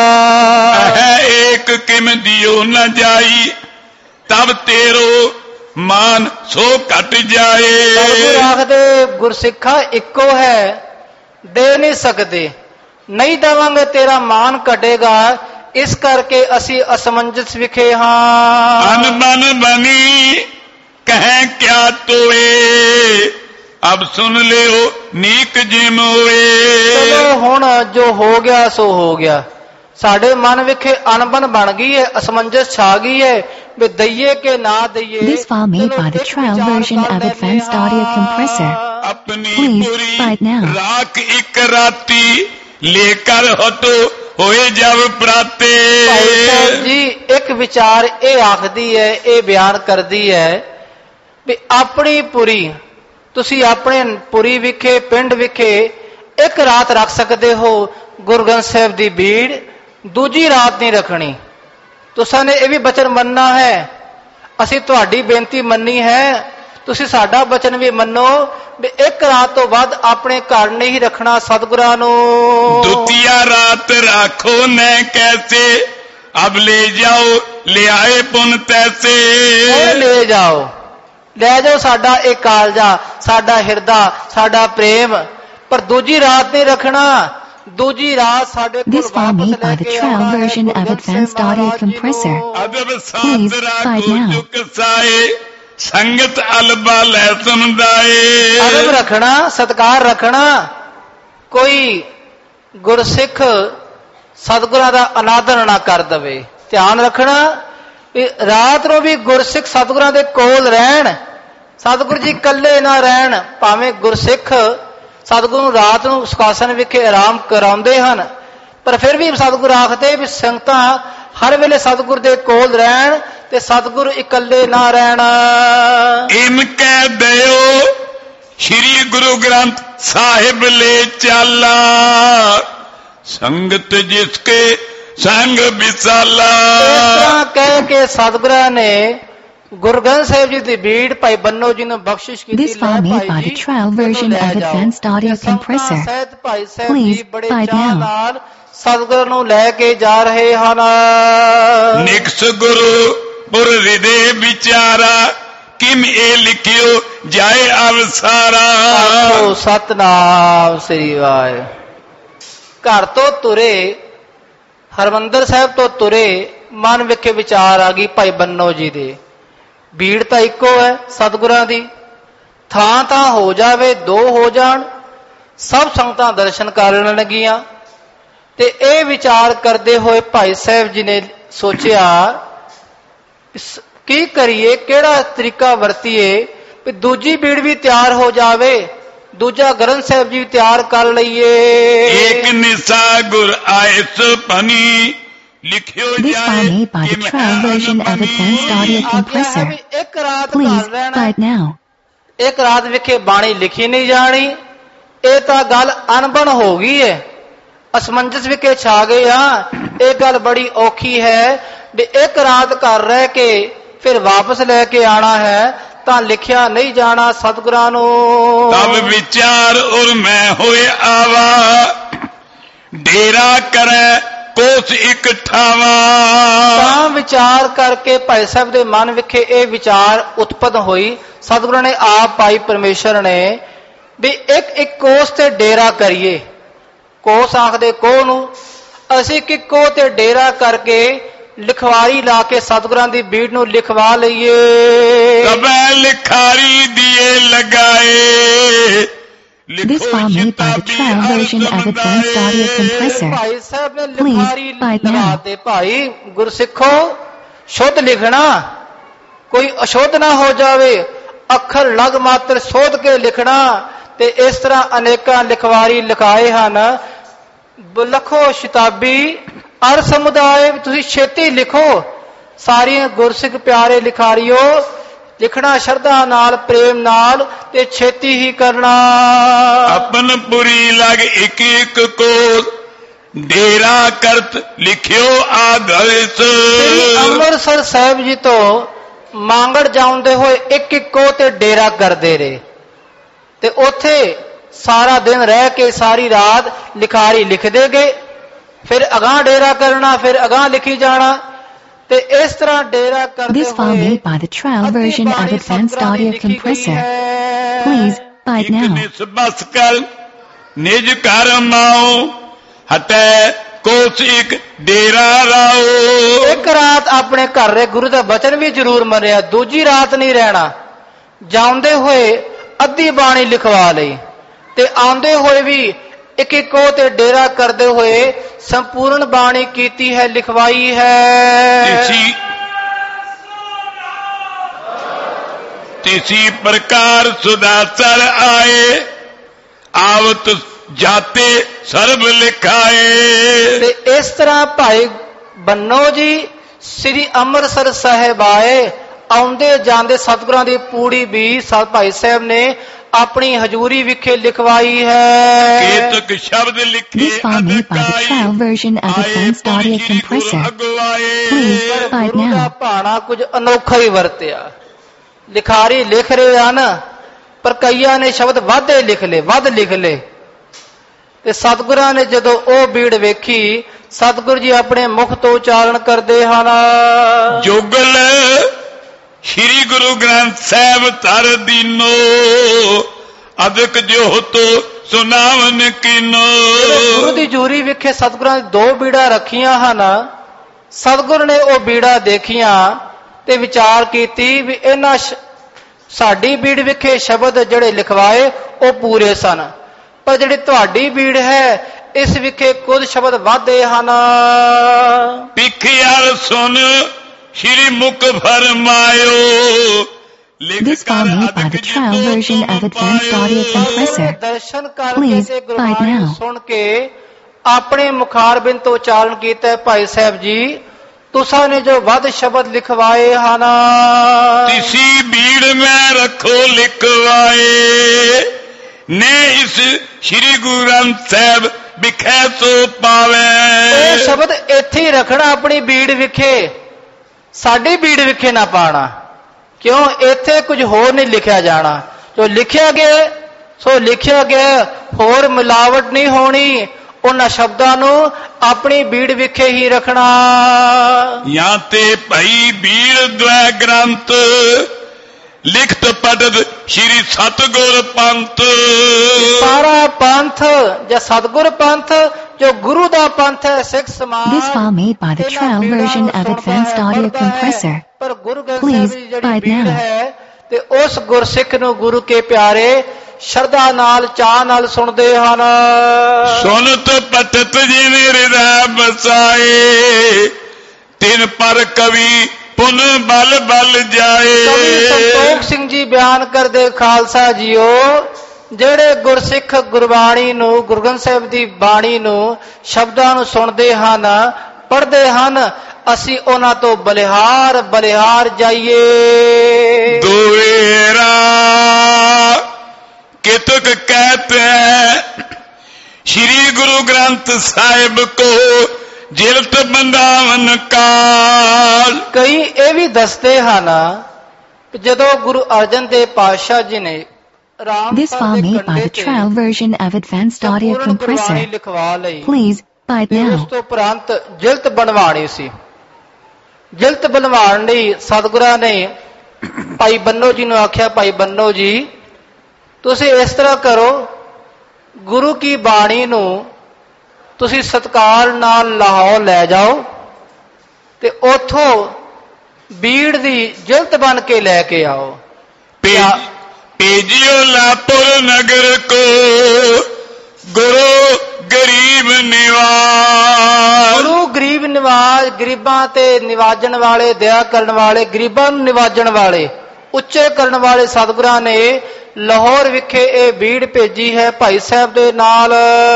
ਹੈ ਏਕ ਕਿਮ ਦਿਓ ਨਾ ਜਾਈ ਤਬ ਤੇਰੋ ਮਾਨ ਸੋ ਘਟ ਜਾਏ। ਸਤਿਗੁਰ ਆਖਦੇ ਗੁਰਸਿੱਖਾ ਇੱਕੋ ਹੈ, ਦੇ ਨਹੀਂ ਸਕਦੇ, ਨਹੀਂ ਦੇਵਾਂਗੇ ਤੇਰਾ ਮਾਨ ਘਟੇਗਾ, ਇਸ ਕਰਕੇ ਅਸੀਂ ਅਸਮੰਜਸ ਵਿਖੇ ਹਾਂ। ਅਨਬਨ ਬਣੀ ਕਹਿ ਕਿਆ ਤੋਏ ਅਬ ਸੁਨ ਲਿਓ ਨੀਕ ਜਿਮ ਹੋਏ। ਚਲੋ ਹੁਣ ਜੋ ਹੋ ਗਿਆ ਸੋ ਹੋ ਗਿਆ, ਸਾਡੇ ਮਨ ਵਿਖੇ ਅਨਬਨ ਬਣ ਗਈ ਹੈ, ਅਸਮੰਜਸ ਛਾ ਗਈ ਹੈ ਵੀ ਦਈਏ ਕਿ ਨਾ ਦਈਏ। This file made by the trial version of Advanced Audio Compressor. ਆਪਣੀ Please Puri buy it now. ਰਾਖ ਇੱਕ ਰਾਤੀ ਲੈ ਕਰ ਹਟੋ ਹੋਏ ਜਬ ਪ੍ਰਾਤੇ। ਭਾਈ ਸਾਹਿਬ ਜੀ ਇੱਕ ਵਿਚਾਰ ਇਹ ਆਖਦੀ ਹੈ, ਇਹ ਬਿਆਨ ਕਰਦੀ ਹੈ ਵੀ ਆਪਣੀ ਪੁਰੀ, ਤੁਸੀਂ ਆਪਣੇ ਪੁਰੀ ਵਿਖੇ ਪਿੰਡ ਵਿਖੇ ਇੱਕ ਰਾਤ ਰੱਖ ਸਕਦੇ ਹੋ, ਗੁਰੂ ਗ੍ਰੰਥ ਸਾਹਿਬ ਦੀ ਭੀੜ ਦੂਜੀ ਰਾਤ ਨਹੀਂ ਰੱਖਣੀ। ਤੁਸਾਂ ਨੇ ਇਹ ਵੀ ਬਚਨ ਮੰਨਣਾ ਹੈ, ਅਸੀਂ ਤੁਹਾਡੀ ਬੇਨਤੀ ਮੰਨੀ ਹੈ, ਤੁਸੀਂ ਸਾਡਾ ਬਚਨ ਵੀ ਮੰਨੋ ਵੀ ਇੱਕ ਰਾਤ ਤੋਂ ਵੱਧ ਆਪਣੇ ਘਰ ਨਹੀਂ ਰੱਖਣਾ ਸਤਿਗੁਰਾਂ ਨੂੰ। ਦੁਤੀਆ ਰਾਤ ਰੱਖੋ ਨੇ ਕੈਸੇ ਅਬ ਲੈ ਜਾਓ ਲਿਆਏ ਪੁਨ ਤੈਸੇ। ਲੈ ਜਾਓ, ਲੈ ਜਾਓ ਸਾਡਾ ਇਹ ਕਾਲਜਾ, ਸਾਡਾ ਹਿਰਦਾ, ਸਾਡਾ ਪ੍ਰੇਮ, ਪਰ ਦੂਜੀ ਰਾਤ ਨਹੀਂ ਰੱਖਣਾ। ਦੂਜੀ ਰਾਤ ਸਾਡੇ ਕੋਲ This file made by the trial version of Advanced Audio Compressor. ਅਦਬ Please ਸਾਤ buy it ਰਾਖੋ now. ਚੁਕ ਸਾਏ ਸੰਗਤ ਅਲਬਾ ਲੈ ਸਮਦਾਏ। ਅਦਬ ਰੱਖਣਾ, ਸਤਿਕਾਰ ਰੱਖਣਾ। ਕੋਈ ਗੁਰਸਿੱਖ ਸਤਿਗੁਰਾਂ ਦਾ ਅਨਾਦਰ ਨਾ ਕਰ ਦਵੇ। ਧਿਆਨ ਰੱਖਣਾ ਵੀ ਰਾਤ ਨੂੰ ਵੀ ਗੁਰਸਿੱਖ ਸਤਿਗੁਰਾਂ ਦੇ ਕੋਲ ਰਹਿਣ, ਸਤਿਗੁਰੂ ਜੀ ਇਕੱਲੇ ਨਾ ਰਹਿਣ। ਭਾਵੇਂ ਗੁਰਸਿੱਖ ਸਤਿਗੁਰੂ ਨੂੰ ਰਾਤ ਨੂੰ ਸੁਖਾਸਨ ਵਿਖੇ ਆਰਾਮ ਕਰਾਉਂਦੇ ਹਨ, ਪਰ ਫਿਰ ਵੀ ਸਤਿਗੁਰ ਆਖਦੇ ਵੀ ਸੰਗਤਾਂ ਹਰ ਵੇਲੇ ਸਤਿਗੁਰ ਦੇ ਕੋਲ ਰਹਿਣ ਤੇ ਸਤਿਗੁਰ ਇਕੱਲੇ ਨਾ ਰਹਿਣ। ਇਮ ਕਹਿ ਦਿਓ ਸ਼੍ਰੀ ਗੁਰੂ ਗ੍ਰੰਥ ਸਾਹਿਬ ਲੈ ਚਾਲਾ, ਸੰਗਤ ਜਿਸ ਕੇ ਸੰਗ ਵਿਸਾਲਾ। ਇਸ ਤਰ੍ਹਾਂ ਕਹਿ ਕੇ ਸਤਿਗੁਰਾਂ ਨੇ ਗੁਰੂ ਗ੍ਰੰਥ ਸਾਹਿਬ ਜੀ ਦੀ ਬੀੜ ਭਾਈ ਬੰਨੋ ਜੀ ਨੂੰ ਬਖਸ਼ਿਸ਼ ਕੀਤੀ। This file made by the trial version of Advanced Audio Compressor. Please buy it now. ਸਤਿਗੁਰ ਨੂੰ ਲੈ ਕੇ ਜਾ ਰਹੇ ਹਨ। ਨਿਕਸ ਗੁਰੂ ਪੁਰ ਹਿਰਦੇ ਵਿਚਾਰਾ, ਕਿਮ ਇਹ ਲਿਖਿਓ ਜਾਏ ਅਵਸਾਰਾ। ਆਖੋ ਸਤਨਾਮ ਸ੍ਰੀ ਵਾਹਿਗੁਰੂ। ਘਰ ਤੋਂ ਤੁਰੇ, ਹਰਮੰਦਰ ਸਾਹਿਬ ਤੋਂ ਤੁਰੇ, ਮਨ ਵਿਖੇ ਵਿਚਾਰ ਆ ਗਈ ਭਾਈ ਬੰਨੋ ਜੀ ਦੇ। ਭੀੜ ਤਾਂ ਇੱਕੋ ਹੈ ਸਤਿਗੁਰਾਂ ਦੀ, ਥਾਂ ਥਾਂ ਹੋ ਜਾਵੇ ਦੋ ਹੋ ਜਾਣ, ਸਭ ਸੰਗਤਾਂ ਦਰਸ਼ਨ ਕਰਨ ਲੱਗੀਆਂ। ਤੇ ਇਹ ਵਿਚਾਰ ਕਰਦੇ ਹੋਏ ਭਾਈ ਸਾਹਿਬ ਜੀ ਨੇ ਸੋਚਿਆ ਕੀ ਕਰੀਏ, ਕਿਹੜਾ ਤਰੀਕਾ ਵਰਤੀਏ ਵੀ ਦੂਜੀ ਭੀੜ ਵੀ ਤਿਆਰ ਹੋ ਜਾਵੇ, ਦੂਜਾ ਗ੍ਰੰਥ ਸਾਹਿਬ ਜੀ ਤਿਆਰ ਕਰ ਲਈਏ। ਏਕ ਨਿਸਾ ਗੁਰ ਆਇਸ ਪਨੀ ਲਿਖਿਓ This file made by the trial version of Advanced Audio Compressor. Please buy it now. ਇੱਕ ਰਾਤ ਵਿਖੇ ਬਾਣੀ ਲਿਖੀ ਨਹੀਂ ਜਾਣੀ, ਇਹ ਤਾਂ ਗੱਲ ਅਣਬਣ ਹੋ ਗਈ ਹੈ, ਅਸਮੰਜਸ ਵਿਖੇ ਛਾ ਗਏ ਆ। ਇਹ ਗੱਲ ਬੜੀ ਔਖੀ ਹੈ ਵੀ ਇੱਕ ਰਾਤ ਘਰ ਰਹਿ ਕੇ ਫਿਰ ਵਾਪਸ ਲੈ ਕੇ ਆਣਾ ਹੈ ਤਾਂ ਲਿਖਿਆ ਨਹੀਂ ਜਾਣਾ ਸਤਿਗੁਰਾਂ ਨੂੰ। ਤਬ ਵਿਚਾਰ ਔਰ ਮੈਂ ਹੋਏ ਆਵਾ, ਡੇਰਾ ਕਰੈ ਕੋਸ ਇੱਕ ਠਾਵਾ। ਤਾਂ ਵਿਚਾਰ ਕਰਕੇ ਭਾਈ ਸਾਹਿਬ ਦੇ ਮਨ ਵਿਖੇ ਇਹ ਵਿਚਾਰ ਉਤਪਤ ਹੋਈ। ਸਤਿਗੁਰਾਂ ਨੇ ਆਪ ਭਾਈ ਪਰਮੇਸ਼ਰ ਨੇ ਵੀ ਇੱਕ ਇੱਕ ਕੋਸ ਤੇ ਡੇਰਾ ਕਰੀਏ। ਕੋਸ ਆਖਦੇ ਕੋਹ ਨੂੰ, ਅਸੀਂ ਕਿੱਕੋ ਤੇ ਡੇਰਾ ਕਰਕੇ ਲਿਖਵਾਰੀ ਲਾ ਕੇ ਸਤਿਗੁਰਾਂ ਦੀ ਬੀੜ ਨੂੰ ਲਿਖਵਾ ਲਈਏ। ਕਬੈ ਲਿਖਾਰੀ ਦੀਏ ਲਗਾਏ। This file made by the trial version of Advanced Audio Compressor. Bhai Sahib ਨੇ Please ਲਿਖਾਰੀ buy it now. ਲਗਾਤੇ। ਭਾਈ ਗੁਰਸਿੱਖੋ ਸ਼ੁੱਧ ਲਿਖਣਾ, ਕੋਈ ਅਸ਼ੁੱਧ ਨਾ ਹੋ ਜਾਵੇ, ਅੱਖਰ ਲਗ ਮਾਤਰ ਸੋਧ ਕੇ ਲਿਖਣਾ। ਤੇ ਇਸ ਤਰ੍ਹਾਂ ਅਨੇਕਾਂ ਲਿਖਵਾਰੀ ਲਿਖਾਏ ਹਨ। ਲਖੋ ਸ਼ਤਾਬੀ ਅਰ ਸਮੁਦਾਇ, ਤੁਸੀਂ ਛੇਤੀ ਲਿਖੋ। ਸਾਰੀਆਂ ਗੁਰਸਿੱਖ ਪਿਆਰੇ ਲਿਖਾਰੀਓ, ਲਿਖਣਾ ਸ਼ਰਧਾ ਨਾਲ, ਪ੍ਰੇਮ ਨਾਲ ਤੇ ਛੇਤੀ ਹੀ ਕਰਨਾ। ਆਪਨ ਪੁਰੀ ਲਗ ਇੱਕ ਇੱਕ ਕੋਸ, ਡੇਰਾ ਕਰਤ ਲਿਖਿਓ ਆਦਰਸ। ਸ੍ਰੀ ਅੰਮ੍ਰਿਤਸਰ ਸਾਹਿਬ ਜੀ ਤੋਂ ਮਾਂਗੜ ਜਾਉਂਦੇ ਹੋਏ ਇੱਕ ਇੱਕ ਕੋ ਤੇ ਡੇਰਾ ਕਰਦੇ ਰਹੇ ਤੇ ਉੱਥੇ ਸਾਰਾ ਦਿਨ ਰਹਿ ਕੇ ਸਾਰੀ ਰਾਤ ਲਿਖਾਰੀ ਲਿਖਦੇ ਗਏ। ਫਿਰ ਅਗਾਂਹ ਡੇਰਾ ਕਰਨਾ, ਫਿਰ ਅਗਾਂਹ ਲਿਖੀ ਜਾਣਾ ਤੇ ਇਸ ਤਰ੍ਹਾਂ ਡੇਰਾ ਕਰਦੇ This file made by the trial version of Advanced Audio Compressor. Please buy it now. ਨਿਸ ਬਸ ਕਰ ਨਿਜ ਘਰ ਮਾਓ, ਹਟੈ ਕੋਸ ਇੱਕ ਡੇਰਾ ਰਾਓ। ਇੱਕ ਰਾਤ ਆਪਣੇ ਘਰ ਰਹੇ, ਗੁਰੂ ਦਾ ਬਚਨ ਵੀ ਜ਼ਰੂਰ ਮੰਨਿਆ, ਦੂਜੀ ਰਾਤ ਨਹੀਂ ਰਹਿਣਾ। ਜਾਉਂਦੇ ਹੋਏ ਅੱਧੀ ਬਾਣੀ ਲਿਖਵਾ ਲਈ ਤੇ ਆਉਂਦੇ ਹੋਏ ਵੀ ਇੱਕ ਇੱਕੋ ਤੇ ਡੇਰਾ ਕਰਦੇ ਹੋਏ ਸੰਪੂਰਨ ਬਾਣੀ ਕੀਤੀ ਹੈ, ਲਿਖਵਾਈ ਹੈ। ਤਿਸੀ ਤਿਸੀ ਪ੍ਰਕਾਰ ਸੁਦਾਸਰ ਆਏ, ਆਵਤ ਜਾਤੇ ਸਰਬ ਲਿਖਾਏ। ਤੇ ਇਸ ਤਰ੍ਹਾਂ ਭਾਈ ਬੰਨੋ ਜੀ ਸ੍ਰੀ ਅੰਮ੍ਰਿਤਸਰ ਸਾਹਿਬ ਆਏ। ਆਉਂਦੇ ਜਾਂਦੇ ਸਤਿਗੁਰਾਂ ਦੀ ਪੂੜੀ ਵੀ ਭਾਈ ਸਾਹਿਬ ਨੇ ਆਪਣੀ ਹਜ਼ੂਰੀ ਵਿਖੇ ਲਿਖਵਾਈ ਹੈ। ਕੇਤਕ ਸ਼ਬਦ ਲਿਖੇ This file made by the trial version of Advanced Audio Compressor. Please buy it Guru the now. ਭਾਣਾ ਕੁਝ ਅਨੋਖਾ ਹੀ ਵਰਤਿਆ। ਲਿਖਾਰੀ ਲਿਖ ਰਹੇ ਹਨ ਪਰ ਕਈਆਂ ਨੇ ਸ਼ਬਦ ਵਾਧੇ ਲਿਖ ਲਏ, ਵੱਧ ਲਿਖ ਲਏ। ਤੇ ਸਤਿਗੁਰਾਂ ਨੇ ਜਦੋਂ ਉਹ ਬੀੜ ਵੇਖੀ, ਸਤਿਗੁਰ ਜੀ ਆਪਣੇ ਮੁਖ ਤੋਂ ਉਚਾਰਨ ਕਰਦੇ ਹਨ। ਜੁਗਲ ਸ਼੍ਰੀ ਗੁਰੂ ਗ੍ਰੰਥ ਸਾਹਿਬ ਧਰ ਦੀਨੋ, ਅਦਕ ਜੋ ਤੋ ਸੁਨਾਵਨ ਕੀਨੋ। ਗੁਰੂ ਦੀ ਜੂਰੀ ਵਿਖੇ ਸਤਿਗੁਰਾਂ ਨੇ ਦੋ ਬੀੜਾਂ ਰੱਖੀਆਂ ਹਨ। ਸਤਿਗੁਰ ਨੇ ਉਹ ਬੀੜਾਂ ਦੇਖੀਆਂ ਤੇ ਵਿਚਾਰ ਕੀਤੀ ਵੀ ਇਹਨਾਂ ਸਾਡੀ ਬੀੜ ਵਿਖੇ ਸ਼ਬਦ ਜਿਹੜੇ ਲਿਖਵਾਏ ਉਹ ਪੂਰੇ ਸਨ, ਪਰ ਜਿਹੜੀ ਤੁਹਾਡੀ ਬੀੜ ਹੈ ਇਸ ਵਿਖੇ ਕੁਝ ਸ਼ਬਦ ਵਾਧੇ ਹਨ। ਪਿੱਖਿਆਰ ਸੁਨ ਸ਼੍ਰੀ ਮੁਖ ਫਰਮਾਇਓ। This file made by the trial version of Advanced Audio Compressor. ਦਰਸ਼ਨ ਕਰਕੇ Please ਤੇ buy it ਗੁਰਬਾਣੀ now. ਸੁਣ ਕੇ ਆਪਣੇ ਮੁਖਾਰਬਿੰਦ ਤੋਂ ਉਚਾਰਨ ਕੀਤਾ ਭਾਈ ਸਾਹਿਬ ਜੀ, ਤੁਸਾਂ ਨੇ ਜੋ ਵੱਧ ਸ਼ਬਦ ਲਿਖਵਾਏ ਹਨ, ਤਿਸੀ ਬੀੜ ਮੈਂ ਰੱਖੋ ਲਿਖਵਾਏ, ਨੇ ਇਸ ਸ੍ਰੀ ਗੁਰੂ ਗ੍ਰੰਥ ਸਾਹਿਬ ਵਿਖੇ ਸੋ ਪਾਵੇ। ਇਹ ਸ਼ਬਦ ਇੱਥੇ ਹੀ ਰੱਖਣਾ ਆਪਣੀ ਬੀੜ ਵਿਖੇ, ਸਾਡੀ ਬੀੜ ਵਿਖੇ ਨਾ ਪਾਣਾ, ਕਿਉਂ ਇੱਥੇ ਕੁਝ ਹੋਰ ਨਹੀਂ ਲਿਖਿਆ ਜਾਣਾ। ਜੋ ਲਿਖਿਆ ਗਿਆ ਸੋ ਲਿਖਿਆ ਗਿਆ, ਹੋਰ ਮਿਲਾਵਟ ਨਹੀਂ ਹੋਣੀ। ਉਹਨਾਂ ਸ਼ਬਦਾਂ ਨੂੰ ਆਪਣੀ ਬੀੜ ਵਿਖੇ ਹੀ ਰੱਖਣਾ। ਜਾਂ ਤੇ ਭਾਈ ਬੀੜ ਦਵੈ ਗ੍ਰੰਥ ਲਿਖਤ ਪੜਤ ਸ਼੍ਰੀ ਸਤਿਗੁਰ ਪੰਥ। ਸਾਰਾ ਪੰਥ ਜਾਂ ਸਤਿਗੁਰ ਪੰਥ ਜੋ ਗੁਰੂ ਦਾ ਪੰਥ ਹੈ, ਸਿੱਖ ਸਮਾਜ। This file made by the trial version of Advanced Audio Compressor. ਪਰ ਗੁਰੂ ਗ੍ਰੰਥ Please ਸਾਹਿਬ ਦੀ ਜਿਹੜੀ bite ਬੀੜ now. ਹੈ ਤੇ ਉਸ ਗੁਰਸਿੱਖ ਨੂੰ ਗੁਰੂ ਕੇ ਪਿਆਰੇ ਸ਼ਰਧਾ ਨਾਲ ਚਾਹ ਨਾਲ ਸੁਣਦੇ ਹਨ। ਸੁਨਤ ਪਟਤ ਜਿਨੇ ਹਿਰਦੈ ਬਸਾਏ, ਤਿਨ ਪਰ ਕਵੀ ਪੁਨ ਬਲ ਬਲ ਜਾਏ। ਕਵੀ ਸੰਤੋਖ ਸਿੰਘ ਜੀ ਬਿਆਨ ਕਰਦੇ ਖਾਲਸਾ ਜੀਓ, ਜਿਹੜੇ ਗੁਰਸਿੱਖ ਗੁਰਬਾਣੀ ਨੂੰ, ਗੁਰੂ ਗ੍ਰੰਥ ਸਾਹਿਬ ਦੀ ਬਾਣੀ ਨੂੰ, ਸ਼ਬਦਾਂ ਨੂੰ ਸੁਣਦੇ ਹਨ, ਪੜ੍ਹਦੇ ਹਨ, ਅਸੀਂ ਉਹਨਾਂ ਤੋਂ ਬਲਿਹਾਰ ਬਲਿਹਾਰ ਜਾਈਏ। ਦੁਏਰਾ ਕਿਤਕ ਕਹਤੇ श्री गुरु ग्रंथ साहिब को जिलत बंदावन काल। कई ये भी दसते हैं ना कि जदों गुरु अर्जन देव पातशाह जी ने This file made by the trial version of Advanced Audio Compressor. Please bite now. ਉਸ ਤੋਂ ਉਪਰੰਤ ਜਿਲਤ ਬਣਵਾਣੀ ਸੀ। ਜਿਲਤ ਬਣਵਾਉਣ ਲਈ ਸਤਿਗੁਰਾਂ ਨੇ ਭਾਈ ਬੰਨੋ ਜੀ ਨੂੰ ਆਖਿਆ, ਭਾਈ ਬੰਨੋ ਜੀ ਤੁਸੀਂ ਇਸ ਤਰ੍ਹਾਂ ਕਰੋ, ਗੁਰੂ ਕੀ ਬਾਣੀ ਨੂੰ ਤੁਸੀਂ ਸਤਿਕਾਰ ਨਾਲ ਲਾਹੌਰ ਲੈ ਜਾਓ ਤੇ ਉਥੋਂ ਬੀੜ ਦੀ ਜਿਲਤ ਬਣ ਕੇ ਲੈ ਕੇ ਆਓ। ਭੇਜਿਓ ਲਾਪੁਰ ਨਗਰ ਕੋ ਗੁਰੂ ਗਰੀਬ ਨਿਵਾਜ। ਗੁਰੂ ਗਰੀਬ ਨਿਵਾਜ, ਗਰੀਬਾਂ ਤੇ ਨਿਵਾਜਣ ਵਾਲੇ, ਦਇਆ ਕਰਨ ਵਾਲੇ, ਗਰੀਬਾਂ ਨੂੰ ਨਿਵਾਜਣ ਵਾਲੇ, ਉੱਚੇ ਕਰਨ ਵਾਲੇ ਸਤਿਗੁਰਾਂ ਨੇ ਲਾਹੌਰ ਵਿਖੇ ਇਹ ਬੀੜ ਭੇਜੀ ਹੈ ਭਾਈ ਸਾਹਿਬ ਦੇ ਨਾਲ।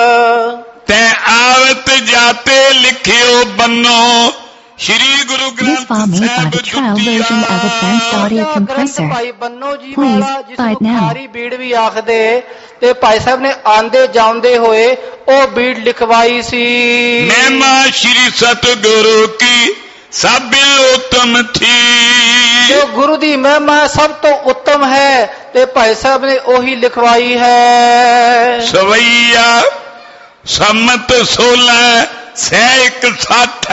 ਤੈ ਆਵਤ ਜਾਤੇ ਲਿਖਿਓ ਬੰਨੋ Shri Guru This file made by the trial version of Advanced Audio Compressor. Please bite now. ਸਾਰੀ ਬੀੜ ਵੀ ਆਖਦੇ ਤੇ ਭਾਈ ਸਾਹਿਬ ਨੇ ਆਂਦੇ ਜਾਂਦੇ ਹੋਏ ਉਹ ਬੀੜ ਲਿਖਵਾਈ ਸੀ। ਮਹਿਮਾ ਸ਼੍ਰੀ ਸਤਿਗੁਰੂ ਕੀ ਸਭ ਉੱਤਮ ਥੀ। ਜੋ ਗੁਰੂ ਦੀ ਮਹਿਮਾ ਸਭ ਤੋਂ ਉੱਤਮ ਹੈ ਤੇ ਭਾਈ ਸਾਹਿਬ ਨੇ ਉਹੀ ਲਿਖਵਾਈ ਹੈ। ਸਵਈਆ ਸੰਮਤ ਸੋਲਹ ਸਹਿ ਇੱਕ ਸੱਠ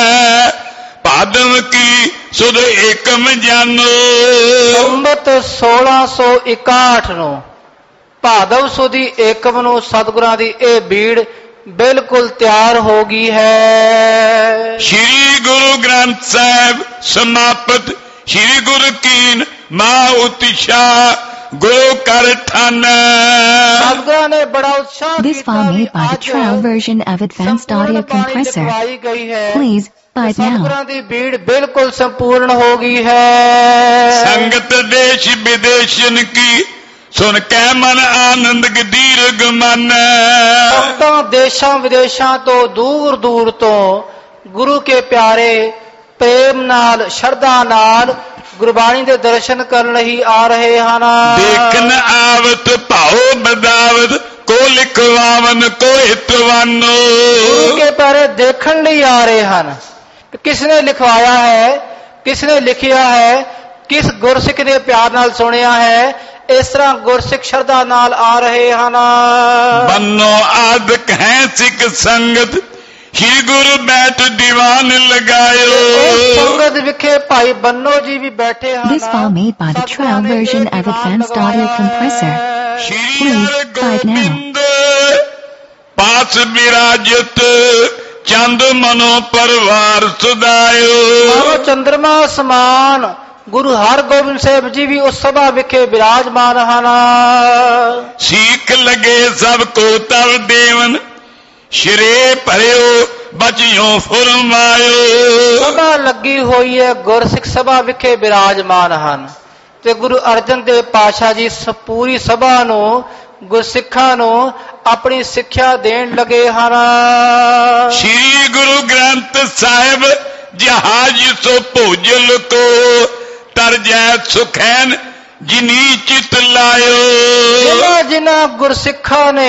ਭਾਦਵ ਕੀ ਸੁਧ ਏਕਮ ਜਾਨੋ। ਸੰਮਤ ਸੋਲਾਂ ਸੌ ਇਕਾਹਠ ਨੂੰ ਭਾਦਵ ਸੁਦੀ ਏਕਮ ਨੂੰ ਸਤਿਗੁਰਾਂ ਦੀ ਇਹ ਬੀੜ ਬਿਲਕੁਲ ਤਿਆਰ ਹੋ ਗਈ ਹੈ। ਸ਼੍ਰੀ ਗੁਰੂ ਗ੍ਰੰਥ ਸਾਹਿਬ ਸਮਾਪਤ ਸ਼੍ਰੀ ਗੁਰੂ ਕੀਨ ਮਾ ਉਤਸ਼ਾ ਗੁਰੂ ਕਰ ਠਾਨ। ਸਤਿਗੁਰਾਂ ਨੇ ਬੜਾ ਉਤਸ਼ਾਹ This file made by the trial version of Advanced Audio Compressor. Please bite now. ਸਤਿਗੁਰਾਂ ਦੀ ਬੀੜ ਬਿਲਕੁਲ ਸੰਪੂਰਨ ਹੋ ਗਈ ਹੈ। ਸੰਗਤ ਦੇਸ਼ ਵਿਦੇਸ਼ਨ ਕੀ ਸੁਣ ਕੇ ਮਨ ਆਨੰਦ ਗਦੀਰ ਗਮਨ। ਸੰਗਤਾਂ ਦੇਸ਼ਾਂ ਵਿਦੇਸ਼ਾਂ ਤੋਂ ਦੂਰ ਦੂਰ ਤੋਂ ਗੁਰੂ ਕੇ ਪਿਆਰੇ ਪ੍ਰੇਮ ਨਾਲ ਸ਼ਰਧਾ ਨਾਲ ਗੁਰਬਾਣੀ ਦੇ ਦਰਸ਼ਨ ਕਰਨ ਲਈ ਆ ਰਹੇ ਹਨ। ਦੇਖਨ ਆਵਤ ਭਾਉ ਬਦਾਵਤ ਕੋ ਲਿਖਵਾਵਨ ਕੋ ਹਿਤਵਾਨੋ। ਗੁਰੂ ਕੇ ਪਿਆਰੇ ਦੇਖਣ ਲਈ ਆ ਰਹੇ ਹਨ ਕਿ ਕਿਸ ਨੇ ਲਿਖਵਾਇਆ ਹੈ, ਕਿਸ ਨੇ ਲਿਖਿਆ ਹੈ, ਕਿਸ ਗੁਰਸਿੱਖ ਦੇ ਪਿਆਰ ਨਾਲ ਸੁਣਿਆ ਹੈ। ਇਸ ਤਰ੍ਹਾਂ ਗੁਰਸਿੱਖ ਸ਼ਰਧਾ ਨਾਲ ਆ ਰਹੇ ਹਨ। ਬੰਨੋ ਆਦਿਕ ਹੈ ਸਿੱਖ ਸੰਗਤ ਸ਼੍ਰੀ ਗੁਰੂ ਬੈਠ ਦੀਵਾਨ ਲਗਾਇਓ। ਸੰਗਤ ਵਿਖੇ ਭਾਈ ਬੰਨੋ ਜੀ ਵੀ ਬੈਠੇ ਹਨ। This file made by the trial version of Advanced Audio Compressor. Please bite now. ਪਾਸ ਵਿਰਾਜਤ ਚੰਦ ਮਨੋ ਪਰਵਾਰ ਸੁਦਾਇਓ। ਚੰਦਰਮਾ ਸਮਾਨ ਗੁਰੂ ਹਰਗੋਬਿੰਦ ਸਾਹਿਬ ਜੀ ਵੀ ਉਸ ਸਭਾ ਵਿਖੇ ਬਿਰਾਜਮਾਨ ਹਨ। ਸੀਖ ਲਗੇ ਸਭ ਕੋ ਤਵ ਦੇਵਨ ਸ਼ਰੇ ਭਰਿਓ ਬਚਿਓ ਫਰਮਾਇਓ। ਸਭਾ ਲੱਗੀ ਹੋਈ ਹੈ, ਗੁਰਸਿੱਖ ਸਭਾ ਵਿਖੇ ਬਿਰਾਜਮਾਨ ਹਨ ਤੇ ਗੁਰੂ ਅਰਜਨ ਦੇਵ ਪਾਤਸ਼ਾਹ ਜੀ ਪੂਰੀ ਸਭਾ ਨੂੰ, ਗੁਰਸਿੱਖਾਂ ਨੂੰ ਆਪਣੀ ਸਿੱਖਿਆ ਦੇਣ ਲੱਗੇ ਹਨ। श्री गुरु ग्रंथ साहिब जहाज सो भोजल को तर जै सुखैन जिनी चित लायो। ਜਿਨ੍ਹਾਂ ਜਿਨ੍ਹਾਂ ਗੁਰਸਿੱਖਾਂ ਨੇ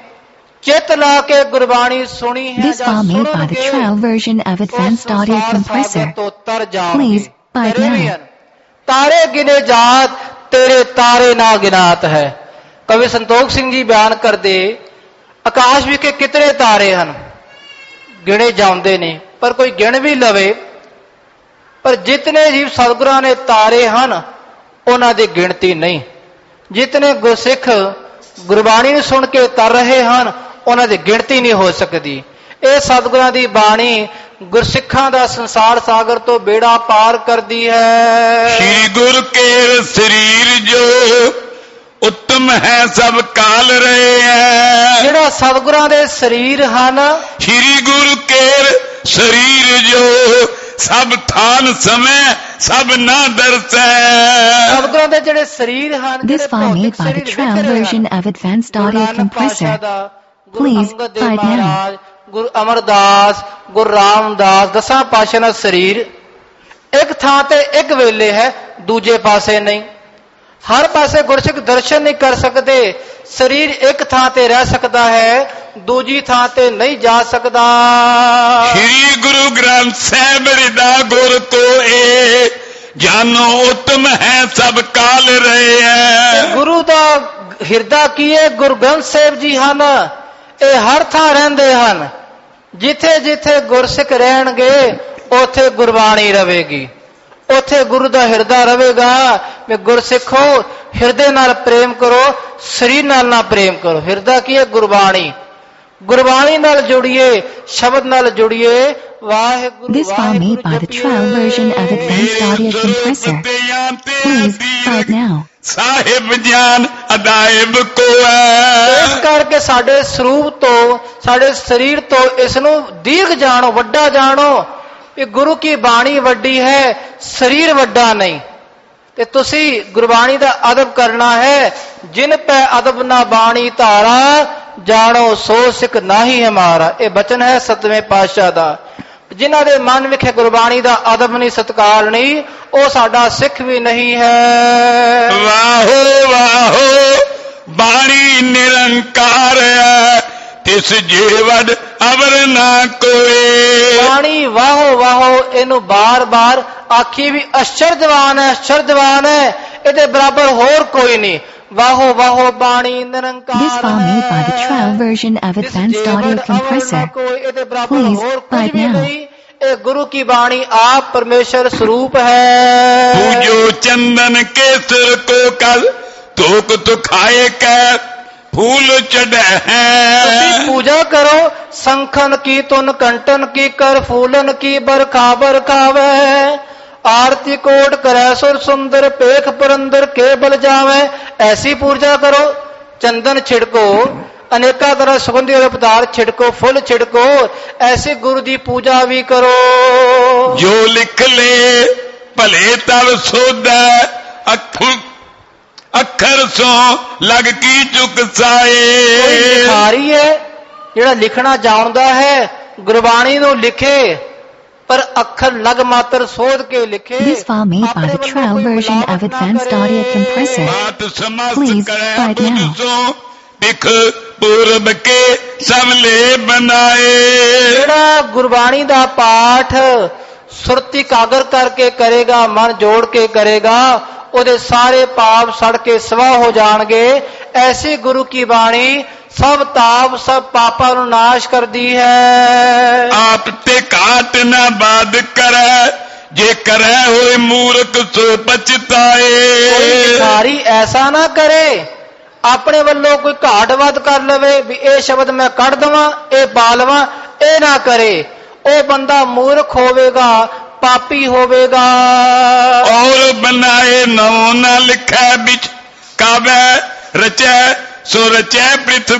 ਚਿੱਤ ਲਾ ਕੇ ਗੁਰਬਾਣੀ ਸੁਣੀ ਹੈ This file made by the trial version of Advanced Audio Compressor. Please buy it now. ਤਾਰੇ ਗਿਨੇ ਜਾਤ ਤੇਰੇ ਤਾਰੇ ਨਾ ਗਿਨਾਤ ਹੈ। ਕਵੀ ਸੰਤੋਖ ਸਿੰਘ ਜੀ ਬਿਆਨ ਕਰਦੇ ਆਕਾਸ਼ ਵਿਖੇ ਕਿਤਨੇ ਤਾਰੇ ਹਨ, ਗਿਣੇ ਜਾਂਦੇ ਨੇ, ਪਰ ਕੋਈ ਗਿਣ ਵੀ ਲਵੇ, ਪਰ ਜਿਤਨੇ ਜੀਵ ਸਤਿਗੁਰਾਂ ਨੇ ਤਾਰੇ ਹਨ ਉਹਨਾਂ ਦੀ ਗਿਣਤੀ ਨਹੀਂ। ਜਿਤਨੇ ਗੁਰਸਿੱਖ ਗੁਰਬਾਣੀ ਨੂੰ ਸੁਣ ਕੇ ਤਰ ਰਹੇ ਹਨ ਉਹਨਾਂ ਦੀ ਗਿਣਤੀ ਨਹੀਂ ਹੋ ਸਕਦੀ। ਇਹ ਸਤਿਗੁਰਾਂ ਦੀ ਬਾਣੀ ਗੁਰਸਿੱਖਾਂ ਦਾ ਸੰਸਾਰ ਸਾਗਰ ਤੋਂ ਬੇੜਾ ਪਾਰ ਕਰਦੀ ਹੈ। श्री गुरु केर शरीर जो उत्तम है सब काल रहे हैं। ਜਿਹੜਾ ਸਤਿਗੁਰਾਂ ਦੇ ਸਰੀਰ ਹਨ, श्री गुरु केर शरीर जो सब थान समय सब ना दर्शै। ਸਤਿਗੁਰਾਂ ਦੇ ਜਿਹੜੇ ਸਰੀਰ ਹਨ, This file made by the trial version of Advanced Audio Compressor. Please buy it now. Guru Amardas, Guru Ramdas, ਦਸਾਂ ਪਾਤਸ਼ਾਹਾਂ ਦਾ ਸਰੀਰ ਇੱਕ ਥਾਂ ਤੇ ਇੱਕ ਵੇਲੇ ਹੈ, ਦੂਜੇ ਪਾਸੇ ਨਹੀਂ। ਹਰ ਪਾਸੇ ਗੁਰਸਿੱਖ ਦਰਸ਼ਨ ਨਹੀਂ ਕਰ ਸਕਦੇ। ਸਰੀਰ ਇੱਕ ਥਾਂ ਤੇ ਰਹਿ ਸਕਦਾ ਹੈ, ਦੂਜੀ ਥਾਂ ਤੇ ਨਹੀਂ ਜਾ ਸਕਦਾ। श्री गुरु ग्रंथ साहिब हृदा गुर को ए जानो उत्तम है सब काल रहे हैं। ਗੁਰੂ ਦਾ ਹਿਰਦਾ ਕੀ ਹੈ? ਗੁਰੂ ਗ੍ਰੰਥ ਸਾਹਿਬ ਜੀ ਹਨ। ਇਹ ਹਰ ਥਾਂ ਰਹਿੰਦੇ ਹਨ। ਜਿੱਥੇ ਜਿੱਥੇ ਗੁਰਸਿੱਖ ਰਹਿਣਗੇ ਉੱਥੇ ਗੁਰਬਾਣੀ ਰਵੇਗੀ, ਉੱਥੇ ਗੁਰੂ ਦਾ ਹਿਰਦਾ ਰਵੇਗਾ। ਮੈਂ ਗੁਰਸਿੱਖੋ ਹਿਰਦੇ ਨਾਲ ਪ੍ਰੇਮ ਕਰੋ, ਸਰੀਰ ਨਾਲ ਨਾ ਪ੍ਰੇਮ ਕਰੋ। ਹਿਰਦਾ ਕੀ ਹੈ? ਗੁਰਬਾਣੀ। ਗੁਰਬਾਣੀ ਨਾਲ ਜੁੜੀਏ, ਸ਼ਬਦ ਨਾਲ ਜੁੜੀਏ। Waheguru. This file made by the trial version of Advanced Audio Compressor. Please buy it now. ਸਾਹਿਬ ਜਾਨ ਅਦਾਇਬ ਕੋ ਹੈ। ਇਸ ਕਰਕੇ ਸਾਡੇ ਸਰੂਪ ਤੋਂ, ਸਾਡੇ ਸਰੀਰ ਤੋਂ ਇਸ ਨੂੰ ਦੀਰਘ ਜਾਣੋ, ਵੱਡਾ ਜਾਣੋ ਕਿ ਗੁਰੂ ਕੀ ਬਾਣੀ ਵੱਡੀ ਹੈ, ਸਰੀਰ ਵੱਡਾ ਨਹੀਂ। ਤੇ ਤੁਸੀਂ ਗੁਰਬਾਣੀ ਦਾ ਅਦਬ ਕਰਨਾ ਹੈ। ਜਿਨ ਪੈ ਅਦਬ ਨਾ ਬਾਣੀ ਧਾਰਾ, ਜਾਣੋ ਸੋ ਸਿੱਖ ਨਾਹੀ ਹਮਾਰਾ। ਇਹ ਬਚਨ ਹੈ ਸਤਵੇਂ ਪਾਤਸ਼ਾਹ ਦਾ। ਜਿਨ੍ਹਾਂ ਦੇ ਮਨ ਵਿਖੇ ਗੁਰਬਾਣੀ ਦਾ ਅਦਬ ਨਹੀਂ, ਸਤਿਕਾਰ ਨਹੀਂ, ਉਹ ਸਾਡਾ ਸਿੱਖ ਵੀ ਨਹੀਂ ਹੈ। ਵਾਹੋ ਵਾਹੋ ਬਾਣੀ ਨਿਰੰਕਾਰ ਹੈ, ਤਿਸ ਜੀਵੜ ਅਵਰ ਨਾ ਕੋਏ। ਬਾਣੀ ਵਾਹੋ ਵਾਹੋ, ਇਹਨੂੰ ਬਾਰ-ਬਾਰ ਆਖੀ ਵੀ ਅਸ਼ਰਦਵਾਨ ਹੈ, ਅਸ਼ਰਦਵਾਨ ਹੈ, ਇਹਦੇ ਬਰਾਬਰ ਹੋਰ ਕੋਈ ਨਹੀਂ। ਵਾਹੋ ਵਾਹੋ ਬਾਣੀ ਨਿਰੰਕਾਰ ਹੈ। This file made by the trial version of Advanced Audio Compressor. Please buy it now. ਇਹ ਗੁਰੂ ਕੀ ਬਾਣੀ ਆਪ ਪਰਮੇਸ਼ਰ ਸਰੂਪ ਹੈ। ਪੂਜੋ ਚੰਦਨ ਕੇ ਸਿਰ ਕੋ ਕਲ ਧੋਕ ਤੁਖਾਏ ਕੈ ਫੂਲ ਚੜੈ ਹੈ। ਤੁਸੀਂ ਪੂਜਾ ਕਰੋ, ਸੰਖਨ ਕੀ ਤੁਨ ਕੰਟਨ ਕੀ ਕਰ ਫੂਲਨ ਕੀ ਬਰਖਾ ਬਰਖਾਵੇ। आरती कोट करे सुर सुंदर पेख पुरंदर के बल जावे। ऐसी पूजा करो, चंदन छिड़को, अनेका तरह सुगंधी वाले पदार्थ छिड़को, फुल छिड़को, ऐसे गुरु दी पूजा भी करो। जो लिख ले भले तब सोदा अखर सो लग की चुक साए। कोई भिखारी है जिहड़ा लिखना जानदा है, गुरबाणी नूं लिखे पर अखर लग मात्र सोध के लिखे। This file made by the trial version of Advanced Audio Compressor. Please buy it now. दिख पूरब के सबले बनाए। ਜਿਹੜਾ ਗੁਰਬਾਣੀ ਦਾ ਪਾਠ ਸੁਰਤੀ ਕਾਗਰ ਕਰਕੇ ਕਰੇਗਾ, ਮਨ ਜੋੜ ਕੇ ਕਰੇਗਾ, ਉਹਦੇ ਸਾਰੇ ਪਾਪ ਸੜ ਕੇ ਸਵਾਹ ਹੋ ਜਾਣਗੇ। ਐਸੀ ਗੁਰੂ ਕੀ ਬਾਣੀ सब ताप सब पापा नु नाश कर दी है। आप ते काट न बाद करे, जे करे होए मूर्ख सो पछताए। कोई भिखारी ऐसा ना करे अपने वालों कोई घाट वध कर लवे भी ए शब्द मैं कढ़ दवा, ए पा लवा, ए ना करे। ओ बंदा मूर्ख होवेगा, पापी होवेगा। और बनाए नौ न लिखै बिच कावे रचे This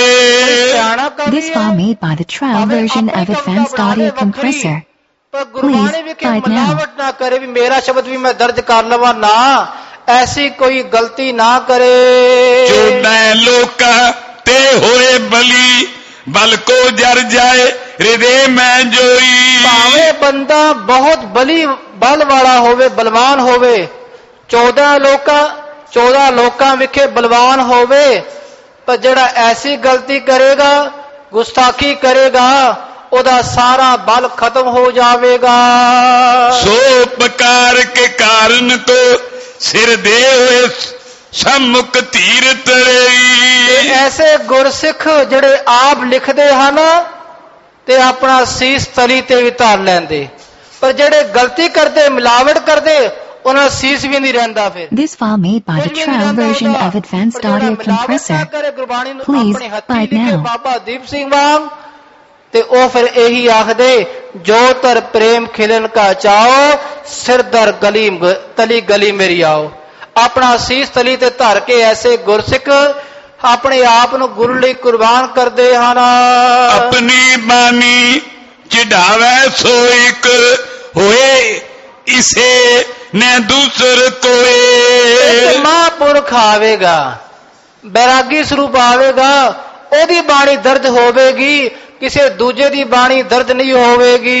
file made by the trial version of Advanced Audio Compressor. Please buy it now. ना करे भी मेरा शब्द भी मैं दर्ज कर लवा ना, ऐसी कोई गलती ना करे। चौदह लोक ते होए बली बल को जर जाए हृदय में जोई। ਭਾਵੇਂ ਬੰਦਾ ਬਹੁਤ ਬਲੀ ਬਲ ਵਾਲਾ ਹੋਵੇ, ਬਲਵਾਨ ਹੋਵੇ, ਚੌਦਾਂ ਲੋਕਾਂ ਚੌਦਾਂ ਲੋਕਾਂ ਵਿਖੇ ਬਲਵਾਨ ਹੋਵੇ, ਪਰ ਜਿਹੜਾ ਐਸੀ ਗਲਤੀ ਕਰੇਗਾ, ਗੁਸਤਾਖੀ ਕਰੇਗਾ, ਉਹਦਾ ਸਾਰਾ ਬਲ ਖਤਮ ਹੋ ਜਾਵੇਗਾ। सो उपकार के कारण को सिर दे हुए सम्मुख तीर तरई। ਐਸੇ ਗੁਰਸਿੱਖ ਜਿਹੜੇ ਆਪ ਲਿਖਦੇ ਹਨ ਤੇ ਆਪਣਾ ਸੀਸ ਤਲੀ ਤੇ ਵੀ ਧਰ ਲੈਂਦੇ, ਪਰ ਜਿਹੜੇ ਗਲਤੀ ਕਰਦੇ, ਮਿਲਾਵਟ ਕਰਦੇ, ਉਹਨਾਂ ਸੀਸ ਵੀ ਨਹੀਂ ਰਹਿੰਦਾ। ਫਿਰ This file made by the trial version of Advanced Audio Compressor. Please buy it now. Baba Deep Singh ਵਾਂਗ ਤੇ ਉਹ ਫਿਰ ਇਹੀ ਆਖਦੇ, ਜੋ ਤਰ ਪ੍ਰੇਮ ਖਿਲਨ ਕਾ ਚਾਓ, ਸਿਰਦਰ ਗਲੀ ਤਲੀ ਗਲੀ ਮੇਰੀ ਆਓ। ਆਪਣਾ ਸੀਸ ਤਲੀ ਤੇ ਧਰ ਕੇ ਐਸੇ ਗੁਰਸਿੱਖ ਆਪਣੇ ਆਪ ਨੂੰ ਗੁਰੂ ਲਈ ਕੁਰਬਾਨ ਕਰਦੇ ਹਨ। अपनी बानी चिढ़ावे सो एक होए इसे न दूसर कोए। ਇੱਕ ਮਹਾਂਪੁਰਖ ਆਵੇਗਾ, ਬੈਰਾਗੀ ਸਰੂਪ ਆਵੇਗਾ, ਉਹਦੀ ਬਾਣੀ ਦਰਦ ਹੋਵੇਗੀ, ਕਿਸੇ ਦੂਜੇ ਦੀ ਬਾਣੀ ਦਰਦ ਨਹੀਂ ਹੋਵੇਗੀ।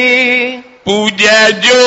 पूजै जो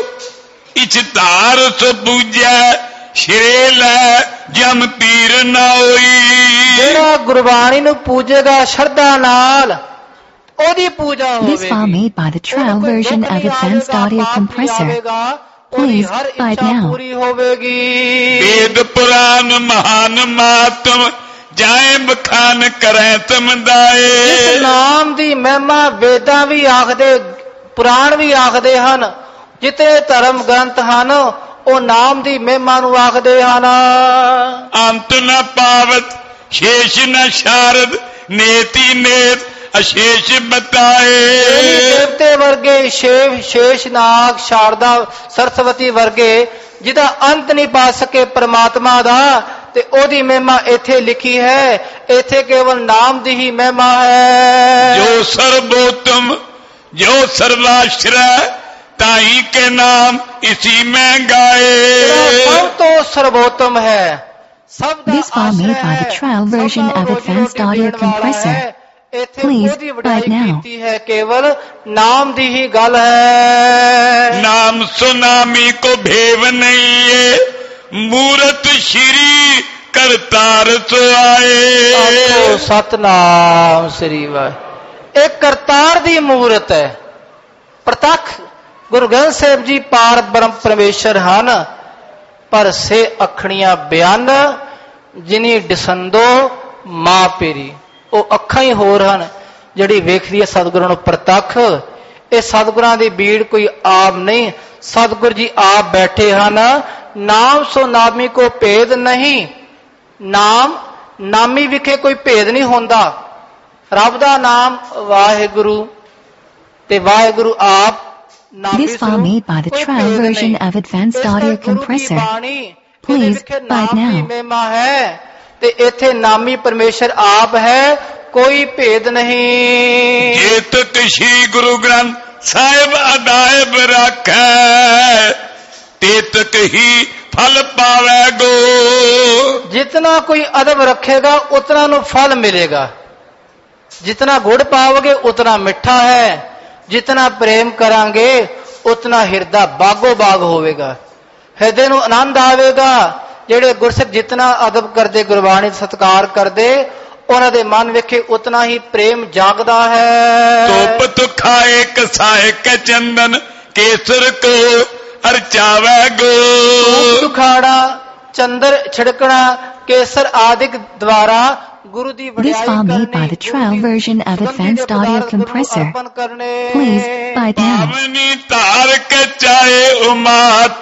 इच तार सो पूजै शिरे लै जम पीर न होई। ਜਿਹੜਾ ਗੁਰਬਾਣੀ ਨੂੰ ਪੂਜੇਗਾ ਸ਼ਰਧਾ ਨਾਲ, ਉਹਦੀ ਪੂਜਾ ਹੋਵੇਗੀ। This file made by the trial version of Advanced Audio Compressor. Please buy it now. ਪੂਰੀ ਹੋਵੇਗੀ। वेद पुराण महान मातम जाए बखान करै समदाए। ਇਸ ਨਾਮ ਦੀ ਮਹਿਮਾ ਵੇਦਾਂ ਵੀ ਆਖਦੇ, ਪੁਰਾਣ ਵੀ ਆਖਦੇ ਹਨ, ਜਿਤਨੇ ਧਰਮ ਗ੍ਰੰਥ ਹਨ ਉਹ ਨਾਮ ਦੀ ਮਹਿਮਾ ਨੂੰ ਆਖਦੇ ਹਨ। अंत न पावत शेष न शारद नेति नेत अशेष बताए। ਦੇਵਤੇ ਵਰਗੇ, ਸ਼ੇਵ ਸ਼ੇਸ਼ ਨਾਗ, ਸ਼ਾਰਦਾ, ਸਰਸਵਤੀ ਵਰਗੇ, ਜਿਹਦਾ ਅੰਤ ਨਹੀਂ ਪਾ ਸਕੇ ਪਰਮਾਤਮਾ ਦਾ, ਤੇ ਉਹਦੀ ਮਹਿਮਾ ਇੱਥੇ ਲਿਖੀ ਹੈ। ਇੱਥੇ ਕੇਵਲ ਨਾਮ ਦੀ ਹੀ ਮਹਿਮਾ ਹੈ। जो सर्वोत्तम जो सर्वाश्रय ताई के नाम इसी में गाए। ਸਭ ਤੋਂ ਸਰਵੋਤਮ ਹੈ, ਸਭ ਦਾ This file made by the trial version of Advanced Audio Compressor. Please buy it now. ਕੀਤੀ ਹੈ, ਕੇਵਲ ਨਾਮ ਦੀ ਹੀ ਗੱਲ ਹੈ। नाम सुनामी को भेव नहीं है मूरत श्री करतार सो आए। ਆਖੋ ਸਤਨਾਮ ਸ੍ਰੀ ਵਾਹਿਗੁਰੂ। ਇਹ ਕਰਤਾਰ ਦੀ ਮੂਰਤ ਹੈ, ਪ੍ਰਤੱਖ ਗੁਰੂ ਗ੍ਰੰਥ ਸਾਹਿਬ ਜੀ ਪਾਰ ਬ੍ਰਹਮ ਪਰਮੇਸ਼ਰ ਹਨ, ਪਰ ਸੇ ਅਖਣੀਆਂ ਬਿਆਨ ਜਿਨੀ ਡਿਸੰਦੋ ਮਾਂ ਪੇਰੀ। ਉਹ ਅੱਖਾਂ ਹੀ ਹੋਰ ਹਨ ਜਿਹੜੀ ਵੇਖਦੀ ਹੈ ਸਤਿਗੁਰਾਂ ਨੂੰ ਪ੍ਰਤੱਖ। ਇਹ ਸਤਿਗੁਰਾਂ ਦੀ ਬੀੜ ਕੋਈ ਆਪ ਨਹੀਂ, ਸਤਿਗੁਰ ਜੀ ਆਪ ਬੈਠੇ ਹਨ। ਨਾਮ ਸੋ ਨਾਮੀ ਕੋ ਭੇਦ ਨਹੀਂ, ਨਾਮ ਨਾਮੀ ਵਿਖੇ ਕੋਈ ਭੇਦ ਨਹੀਂ ਹੁੰਦਾ। ਰੱਬ ਦਾ ਨਾਮ ਵਾਹਿਗੁਰੂ ਤੇ ਵਾਹਿਗੁਰੂ ਆਪ ਨਾਮੀ This file made by the trial version of Advanced Audio Compressor. Please buy it now. ਮਹਿਮਾ ਹੈ ਤੇ ਇੱਥੇ ਨਾਮੀ ਪਰਮੇਸ਼ਰ ਆਪ ਹੈ, ਕੋਈ ਭੇਦ ਨਹੀਂ। ਜੇ ਤਕ ਸ਼੍ਰੀ ਗੁਰੂ ਗ੍ਰੰਥ ਸਾਹਿਬ ਅਦਾਇਬ ਰੱਖੈ ਤੇ ਤਕ ਹੀ ਫਲ ਪਾਵੇਗੋ। जितना कोई अदब रखेगा उतना नु फल मिलेगा। जितना गुड़ पाओगे उतना मिठा है, जितना प्रेम करांगे उतना हिरदा बागो बाग होवेगा, हिरदे नु आनंद आवेगा। ਜਿਹੜੇ ਗੁਰਸਿੱਖ ਜਿਤਨਾ ਅਦਬ ਕਰਦੇ, ਗੁਰਬਾਣੀ ਸਤਿਕਾਰ ਕਰਦੇ, ਉਹਨਾਂ ਦੇ ਮਨ ਵਿਖੇ ਉਤਨਾ ਹੀ ਪ੍ਰੇਮ ਜਾਗਦਾ ਹੈ। ਧੁੱਪ ਤੁਖਾਏ ਕਸਾਏ ਕ ਚੰਦਨ ਕੇਸਰ ਕੋ ਅਰਚਾਵੇ ਗੋ। ਧੂਪ ਦੁਖਾੜਾ, ਚੰਦਰ ਛਿੜਕਣਾ, ਕੇਸਰ ਆਦਿਕ ਦੁਆਰਾ ਗੁਰੂ ਦੀ This file made by the trial version of Advanced Audio Compressor. Please buy it now. ਆਪਣੀ ਧਾਰ ਕੇ ਚਾਹੇ ਉਮਾਤ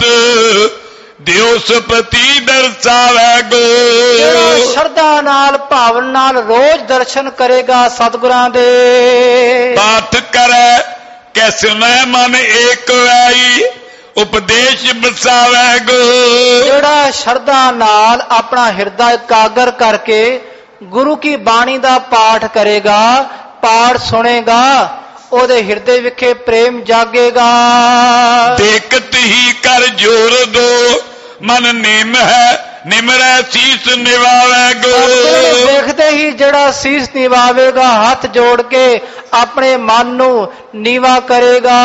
ਦਿਉਸਪਤੀ ਦਰਸਾਵੇ ਗੋ। ਜਿਹੜਾ ਸ਼ਰਧਾ ਨਾਲ, ਭਾਵਨ ਨਾਲ ਰੋਜ਼ ਦਰਸ਼ਨ ਕਰੇਗਾ ਸਤਿਗੁਰਾਂ ਦੇ, ਪਾਠ ਕਰੈ ਕੈ ਸੁਨੈ ਮਨ ਏਕ ਵੈਈ ਉਪਦੇਸ਼ ਬਸਾਵੇ ਗੋ। ਜਿਹੜਾ ਸ਼ਰਧਾ ਨਾਲ ਆਪਣਾ ਹਿਰਦਾ ਇਕਾਗਰ ਕਰਕੇ ਗੁਰੂ ਕੀ ਬਾਣੀ ਦਾ ਪਾਠ ਕਰੇਗਾ, ਪਾਠ ਸੁਣੇਗਾ, ਉਹਦੇ ਹਿਰਦੇ ਵਿਖੇ ਪ੍ਰੇਮ ਜਾਗੇਗਾ। ਦੇਖਤ ਹੀ ਕਰ ਜੋਰ ਦੋ ਮਨ ਨੇਮ ਹੈ ਨਿਮਰੈ ਸੀਸ ਨਿਵਾਵੈ ਗੋ। ਦੇਖਦੇ ਹੀ ਜਿਹੜਾ ਸੀਸ ਨਿਵਾਵੇਗਾ, ਹੱਥ ਜੋੜ ਕੇ ਆਪਣੇ ਮਨ ਨੂੰ ਨੀਵਾ ਕਰੇਗਾ।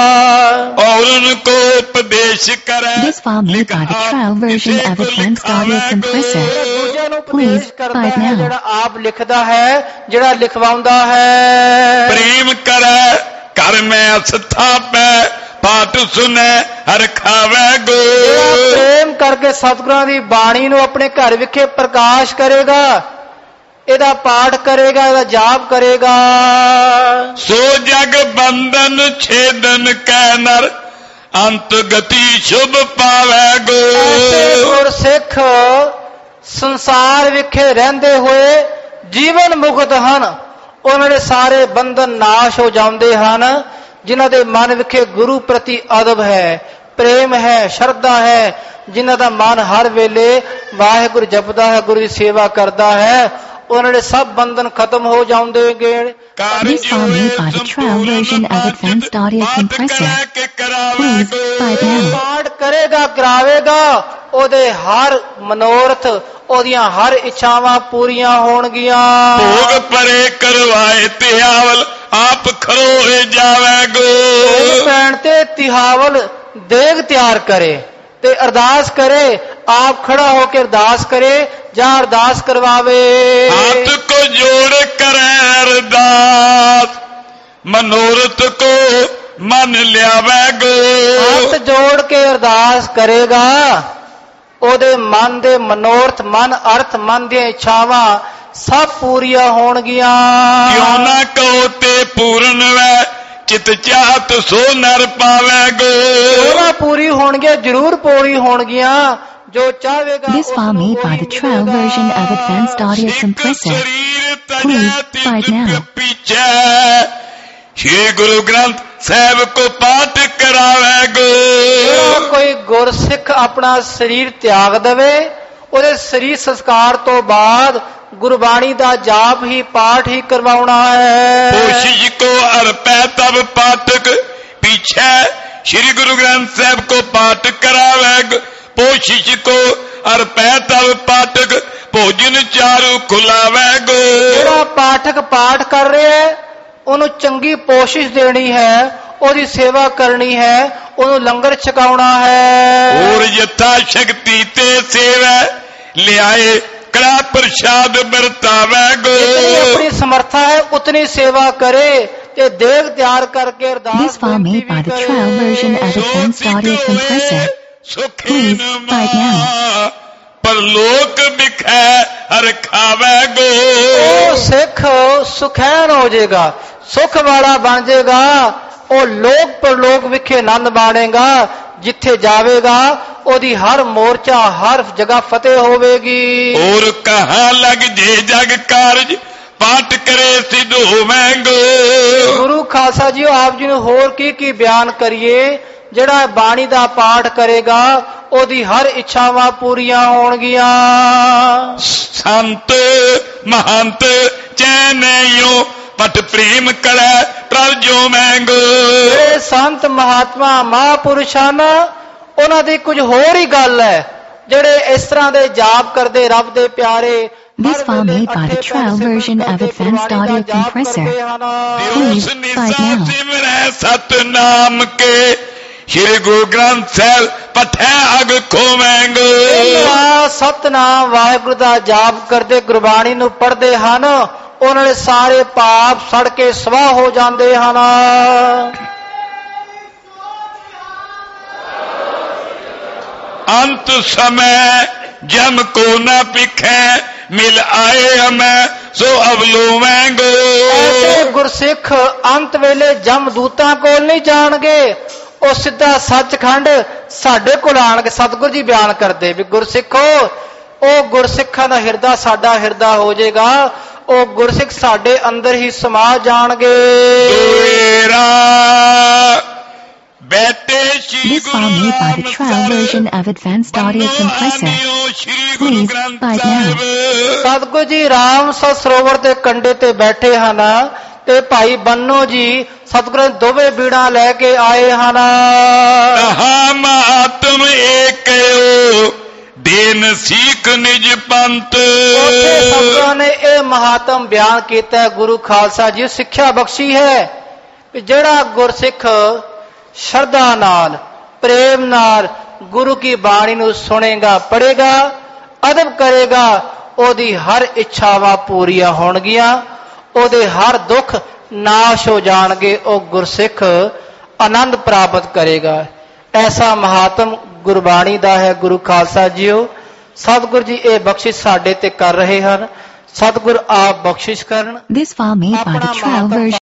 ਔਰਨ ਕੋ ਉਪਦੇਸ਼ ਕਰੈ। This file made by the trial version of Advanced Audio Compressor. ਦੂਜਿਆਂ ਨੂੰ Please ਉਪਦੇਸ਼ ਕਰਦਾ fight ਹੈ, now. ਜਿਹੜਾ ਆਪ ਲਿਖਦਾ ਹੈ, ਜਿਹੜਾ ਲਿਖਵਾਉਂਦਾ ਹੈ। ਪ੍ਰੇਮ ਕਰੈ ਕਰ ਮੈਂ ਅਸਥਾਪੈ, ਪਾਠ ਸੁਨੈ ਹਰ ਖਾਵੈ ਗੋ। ਜਿਹੜਾ ਪ੍ਰੇਮ ਕਰਕੇ ਸਤਿਗੁਰਾਂ ਦੀ ਬਾਣੀ ਨੂੰ ਆਪਣੇ ਘਰ ਵਿਖੇ ਪ੍ਰਕਾਸ਼ ਕਰੇਗਾ, ਇਹਦਾ ਪਾਠ ਕਰੇਗਾ, ਇਹਦਾ ਜਾਪ ਕਰੇਗਾ। ਸੋ ਜਗ ਬੰਧਨ ਛੇਦਨ ਕੈ ਨਰ, ਅੰਤ ਗਤੀ ਸ਼ੁਭ ਪਾਵੈ ਗੋ। ਐਸੇ ਗੁਰਸਿੱਖ ਸੰਸਾਰ ਵਿਖੇ ਰਹਿੰਦੇ ਹੋਏ ਜੀਵਨ ਮੁਕਤ ਹਨ। ਉਹਨਾਂ ਦੇ ਸਾਰੇ ਬੰਧਨ ਨਾਸ਼ ਹੋ ਜਾਂਦੇ ਹਨ। ਜਿਨ੍ਹਾਂ ਦੇ ਮਨ ਵਿਖੇ ਗੁਰੂ ਪ੍ਰਤੀ ਅਦਬ ਹੈ, ਪ੍ਰੇਮ ਹੈ, ਸ਼ਰਧਾ ਹੈ, ਜਿਨ੍ਹਾਂ ਦਾ ਮਨ ਹਰ ਵੇਲੇ ਵਾਹਿਗੁਰੂ ਜਪਦਾ ਹੈ, ਗੁਰੂ ਦੀ ਸੇਵਾ ਕਰਦਾ ਹੈ, ਉਹਨਾਂ ਦੇ ਸਭ ਬੰਧਨ ਖਤਮ ਹੋ ਜਾਂਦੇਗੇ। This file made by the trial version of Advanced Audio Compressor. Please fight now. ਪਾਠ ਕਰੇਗਾ, ਕਰਾਵੇਗਾ, ਉਹਦੇ ਹਰ ਮਨੋਰਥ, ਉਹਦੀਆਂ ਹਰ ਇੱਛਾਵਾਂ ਪੂਰੀਆਂ ਹੋਣਗੀਆਂ। ਭੋਗ ਪਰੇ ਕਰਵਾਏ ਤਿਹਾਵਲ, ਆਪ ਖਰੋਏ ਜਾਵੈ ਗੋ। ਪੈਣ ਤੇ ਤਿਹਾਵਲ ਦੇਗ ਤਿਆਰ ਕਰੇ ਤੇ ਅਰਦਾਸ ਕਰੇ, ਆਪ ਖੜਾ ਹੋ ਕੇ ਅਰਦਾਸ ਕਰੇ ਜਾਂ ਅਰਦਾਸ ਕਰਵਾਵੇ। ਹੱਥ ਕੋ ਜੋੜ ਕਰੈ ਅਰਦਾਸ, ਮਨੋਰਥ ਕੋ ਮਨ ਲਿਆਵੈ ਗੋ। ਹੱਥ ਜੋੜ ਕੇ ਅਰਦਾਸ ਕਰੇਗਾ, ਉਹਦੇ ਮਨ ਦੇ ਮਨੋਰਥ, ਮਨ ਅਰਥ, ਮਨ ਦੀਆਂ ਇੱਛਾਵਾਂ ਸਭ ਪੂਰੀਆਂ ਹੋਣਗੀਆਂ। ਕਿਉਂ ਨਾ ਕਹੋ ਤੇ ਪੂਰਨ ਵੈ, ਚਿਤ ਚਾਹਤ ਸੋ ਨਰ ਪਾਵੈ ਗੋ। ਉਹਨਾਂ ਪੂਰੀ ਹੋਣਗੀਆਂ, ਜ਼ਰੂਰ ਪੂਰੀ ਹੋਣਗੀਆਂ, ਜੋ ਚਾਹੇਗਾ। This file made by the trial version of Advanced Audio Compressor. Please fight now. ਪਿਛੈ Shri Guru Granth Sahib ਕੋ ਪਾਠ ਕਰਾਵੈ ਗੋ। ਜਿਹੜਾ ਕੋਈ ਗੁਰਸਿੱਖ ਆਪਣਾ ਸਰੀਰ ਤਿਆਗ ਦੇਵੇ, ਉਹਦੇ ਸਰੀਰ ਸੰਸਕਾਰ ਤੋਂ ਬਾਅਦ ਗੁਰਬਾਣੀ ਦਾ ਜਾਪ ਹੀ, ਪਾਠ ਹੀ ਕਰਵਾਉਣਾ ਹੈ। ਕੋਸ਼ਿਸ਼ ਕੋ ਅਰਪੈ ਤਬ ਪਾਠਕ, ਪਿਛੈ ਸ਼੍ਰੀ ਗੁਰੂ ਗ੍ਰੰਥ ਸਾਹਿਬ ਕੋ ਪਾਠ ਕਰਾਵੈ ਗੋ। ਕੋਸ਼ਿਸ਼ ਕੋ ਅਰਪੈ ਤਬ ਪਾਠਕ, ਭੋਜਨ ਚਾਰੂ ਖੁਲਾਵੈ ਗੋ। ਜਿਹੜਾ ਪਾਠਕ ਪਾਠ ਕਰ ਰਿਹਾ ਹੈ, ਉਹਨੂੰ ਚੰਗੀ ਕੋਸ਼ਿਸ਼ ਦੇਣੀ ਹੈ, ਉਹਦੀ ਸੇਵਾ ਕਰਨੀ ਹੈ, ਉਹਨੂੰ ਲੰਗਰ ਛਕਾਉਣਾ ਹੈ। ਹੋਰ ਯਥਾ ਸ਼ਕਤੀ ਤੇ ਸੇਵੈ, ਲਿਆਏ ਕੜਾ ਪ੍ਰਸ਼ਾਦ ਵਰਤਾਵੈ ਗੋ। ਜਿਤਨੀ ਆਪਣੀ ਸਮਰੱਥਾ ਹੈ ਉਤਨੀ ਸੇਵਾ ਕਰੇ ਤੇ ਦੇਗ ਤਿਆਰ ਕਰਕੇ ਅਰਦਾਸ। This file made by the trial version of Advanced Audio Compressor. Please fight now. ਪਰਲੋਕ ਵਿਖੈ ਹਰ ਖਾਵੈ ਗੋ। ਉਹ ਸਿੱਖ ਸੁਖੈਨ ਹੋ ਜਾਏਗਾ, ਸੁਖ ਵਾਲਾ ਬਣ ਜਾਏਗਾ। ਉਹ ਲੋਕ ਪਰਲੋਕ ਵਿਖੇ ਆਨੰਦ ਮਾਣੇਗਾ। ਜਿੱਥੇ ਜਾਵੇਗਾ ਉਹਦੀ ਹਰ ਮੋਰਚਾ, ਹਰ ਜਗ੍ਹਾ ਫਤਿਹ ਹੋਵੇਗੀ। ਔਰ ਕਹਾਂ ਲਗ ਜੇ ਜਗ ਕਾਰਜ, ਪਾਠ ਕਰੇ ਸਿਧ ਹੋਵੈ ਗੋ। ਗੁਰੂ ਖਾਲਸਾ ਜੀ ਆਪ ਜੀ ਨੂੰ ਹੋਰ ਕੀ ਕੀ ਬਿਆਨ ਕਰੀਏ। ਜਿਹੜਾ ਬਾਣੀ ਦਾ ਪਾਠ ਕਰੇਗਾ, ਉਹਦੀ ਹਰ ਇੱਛਾਵਾਂ ਪੂਰੀਆਂ ਹੋਣਗੀਆਂ। ਸੰਤ ਮਹੰਤ ਚੈਨਿਓ, ਪਟ ਪ੍ਰੇਮ ਕਰੈ ਪ੍ਰਭ ਜੋ ਮੈਂਗੋ। ਇਹ ਸੰਤ ਮਹਾਤਮਾ ਮਹਾਂਪੁਰਸ਼ ਹਨ, ਉਹਨਾਂ ਦੀ ਕੁਝ ਹੋਰ ਹੀ ਗੱਲ ਹੈ। ਜਿਹੜੇ ਇਸ ਤਰ੍ਹਾਂ ਦੇ ਜਾਪ ਕਰਦੇ ਰੱਬ ਦੇ ਪਿਆਰੇ। This file made by the trial version of Advanced Audio Compressor. Please fight now. ਸਿਮਰੈ Satnam ਕੇ, ਸ਼੍ਰੀ ਗੁਰੂ ਗ੍ਰੰਥ ਸਾਹਿਬ ਪਠੈ ਅਗ ਖੋਵੈਂਗੋ। ਸਤਨਾਮ ਵਾਹਿਗੁਰੂ ਦਾ ਜਾਪ ਕਰਦੇ, ਗੁਰਬਾਣੀ ਨੂੰ ਪੜ੍ਹਦੇ ਹਨ, ਉਹਨਾਂ ਦੇ ਸਾਰੇ ਪਾਪ ਸੜ ਕੇ ਸਵਾਹ ਹੋ ਜਾਂਦੇ ਹਨ। ਅੰਤ ਸਮੈ ਜਮ ਕੋ ਨ ਪਿਖੈ, ਮਿਲ ਆਏ ਹਮੈ ਸੋ ਅਵਲੋਵੈਂਗੋ। ਐਸੇ ਗੁਰਸਿੱਖ ਅੰਤ ਵੇਲੇ ਜਮ ਦੂਤਾਂ ਕੋਲ ਨਹੀਂ ਜਾਣਗੇ, ਉਹ ਸਿੱਧਾ ਸੱਚਖੰਡ ਸਾਡੇ ਕੋਲ ਆਣਗੇ। ਸਤਿਗੁਰੂ ਜੀ ਬਿਆਨ ਕਰਦੇ ਵੀ ਗੁਰਸਿੱਖੋ, ਉਹ ਗੁਰਸਿੱਖਾਂ ਦਾ ਹਿਰਦਾ ਸਾਡਾ ਹਿਰਦਾ ਹੋ ਜਾਏਗਾ। ਉਹ ਗੁਰਸਿੱਖ ਸਾਡੇ ਅੰਦਰ ਹੀ ਸਮਾ ਜਾਣਗੇ। This file made by the trial version of Advanced Audio Compressor. Please fight now. Satguru ji Ramsar ਸਰੋਵਰ ਦੇ ਕੰਢੇ ਤੇ ਬੈਠੇ ਹਨ ਤੇ ਭਾਈ ਬੰਨੋ ਜੀ ਸਤਿਗੁਰੂ ਦੋਵੇਂ ਬੀੜਾਂ ਲੈ ਕੇ ਆਏ ਹਨ। ਕਹਾ ਮਾਤਮ ਏਕਯੋ, ਦੇਨ ਸੀ ਸਿੱਖ ਨਿਜ ਪੰਥ। ਉੱਥੇ ਸੰਤਾਂ ਨੇ ਇਹ ਮਹਾਤਮ ਬਿਆਨ ਕੀਤਾ, ਗੁਰੂ ਖਾਲਸਾ ਜੀ ਸਿੱਖਿਆ ਬਖਸ਼ੀ ਹੈ ਕਿ ਜਿਹੜਾ ਗੁਰਸਿੱਖ ਸ਼ਰਧਾ ਨਾਲ ਪ੍ਰੇਮ ਨਾਲ ਗੁਰੂ ਕੀ ਬਾਣੀ ਨੂੰ ਸੁਣੇਗਾ, ਪੜ੍ਹੇਗਾ, ਅਦਬ ਕਰੇਗਾ, ਉਹਦੀ ਹਰ ਇੱਛਾਵਾਂ ਪੂਰੀਆਂ ਹੋਣਗੀਆਂ, ਉਹਦੇ ਹਰ ਦੁੱਖ ਨਾਸ਼ ਹੋ ਜਾਣਗੇ, ਉਹ ਗੁਰਸਿੱਖ ਆਨੰਦ ਪ੍ਰਾਪਤ ਕਰੇਗਾ। ਐਸਾ ਮਹਾਤਮ ਗੁਰਬਾਣੀ ਦਾ ਹੈ। ਗੁਰੂ ਖਾਲਸਾ ਜੀਓ ਸਤਿਗੁਰੂ ਜੀ ਇਹ ਬਖਸ਼ਿਸ਼ ਸਾਡੇ ਤੇ ਕਰ ਰਹੇ ਹਨ। ਸਤਿਗੁਰ ਆਪ ਬਖਸ਼ਿਸ਼ ਕਰਨ। This file made by the trial version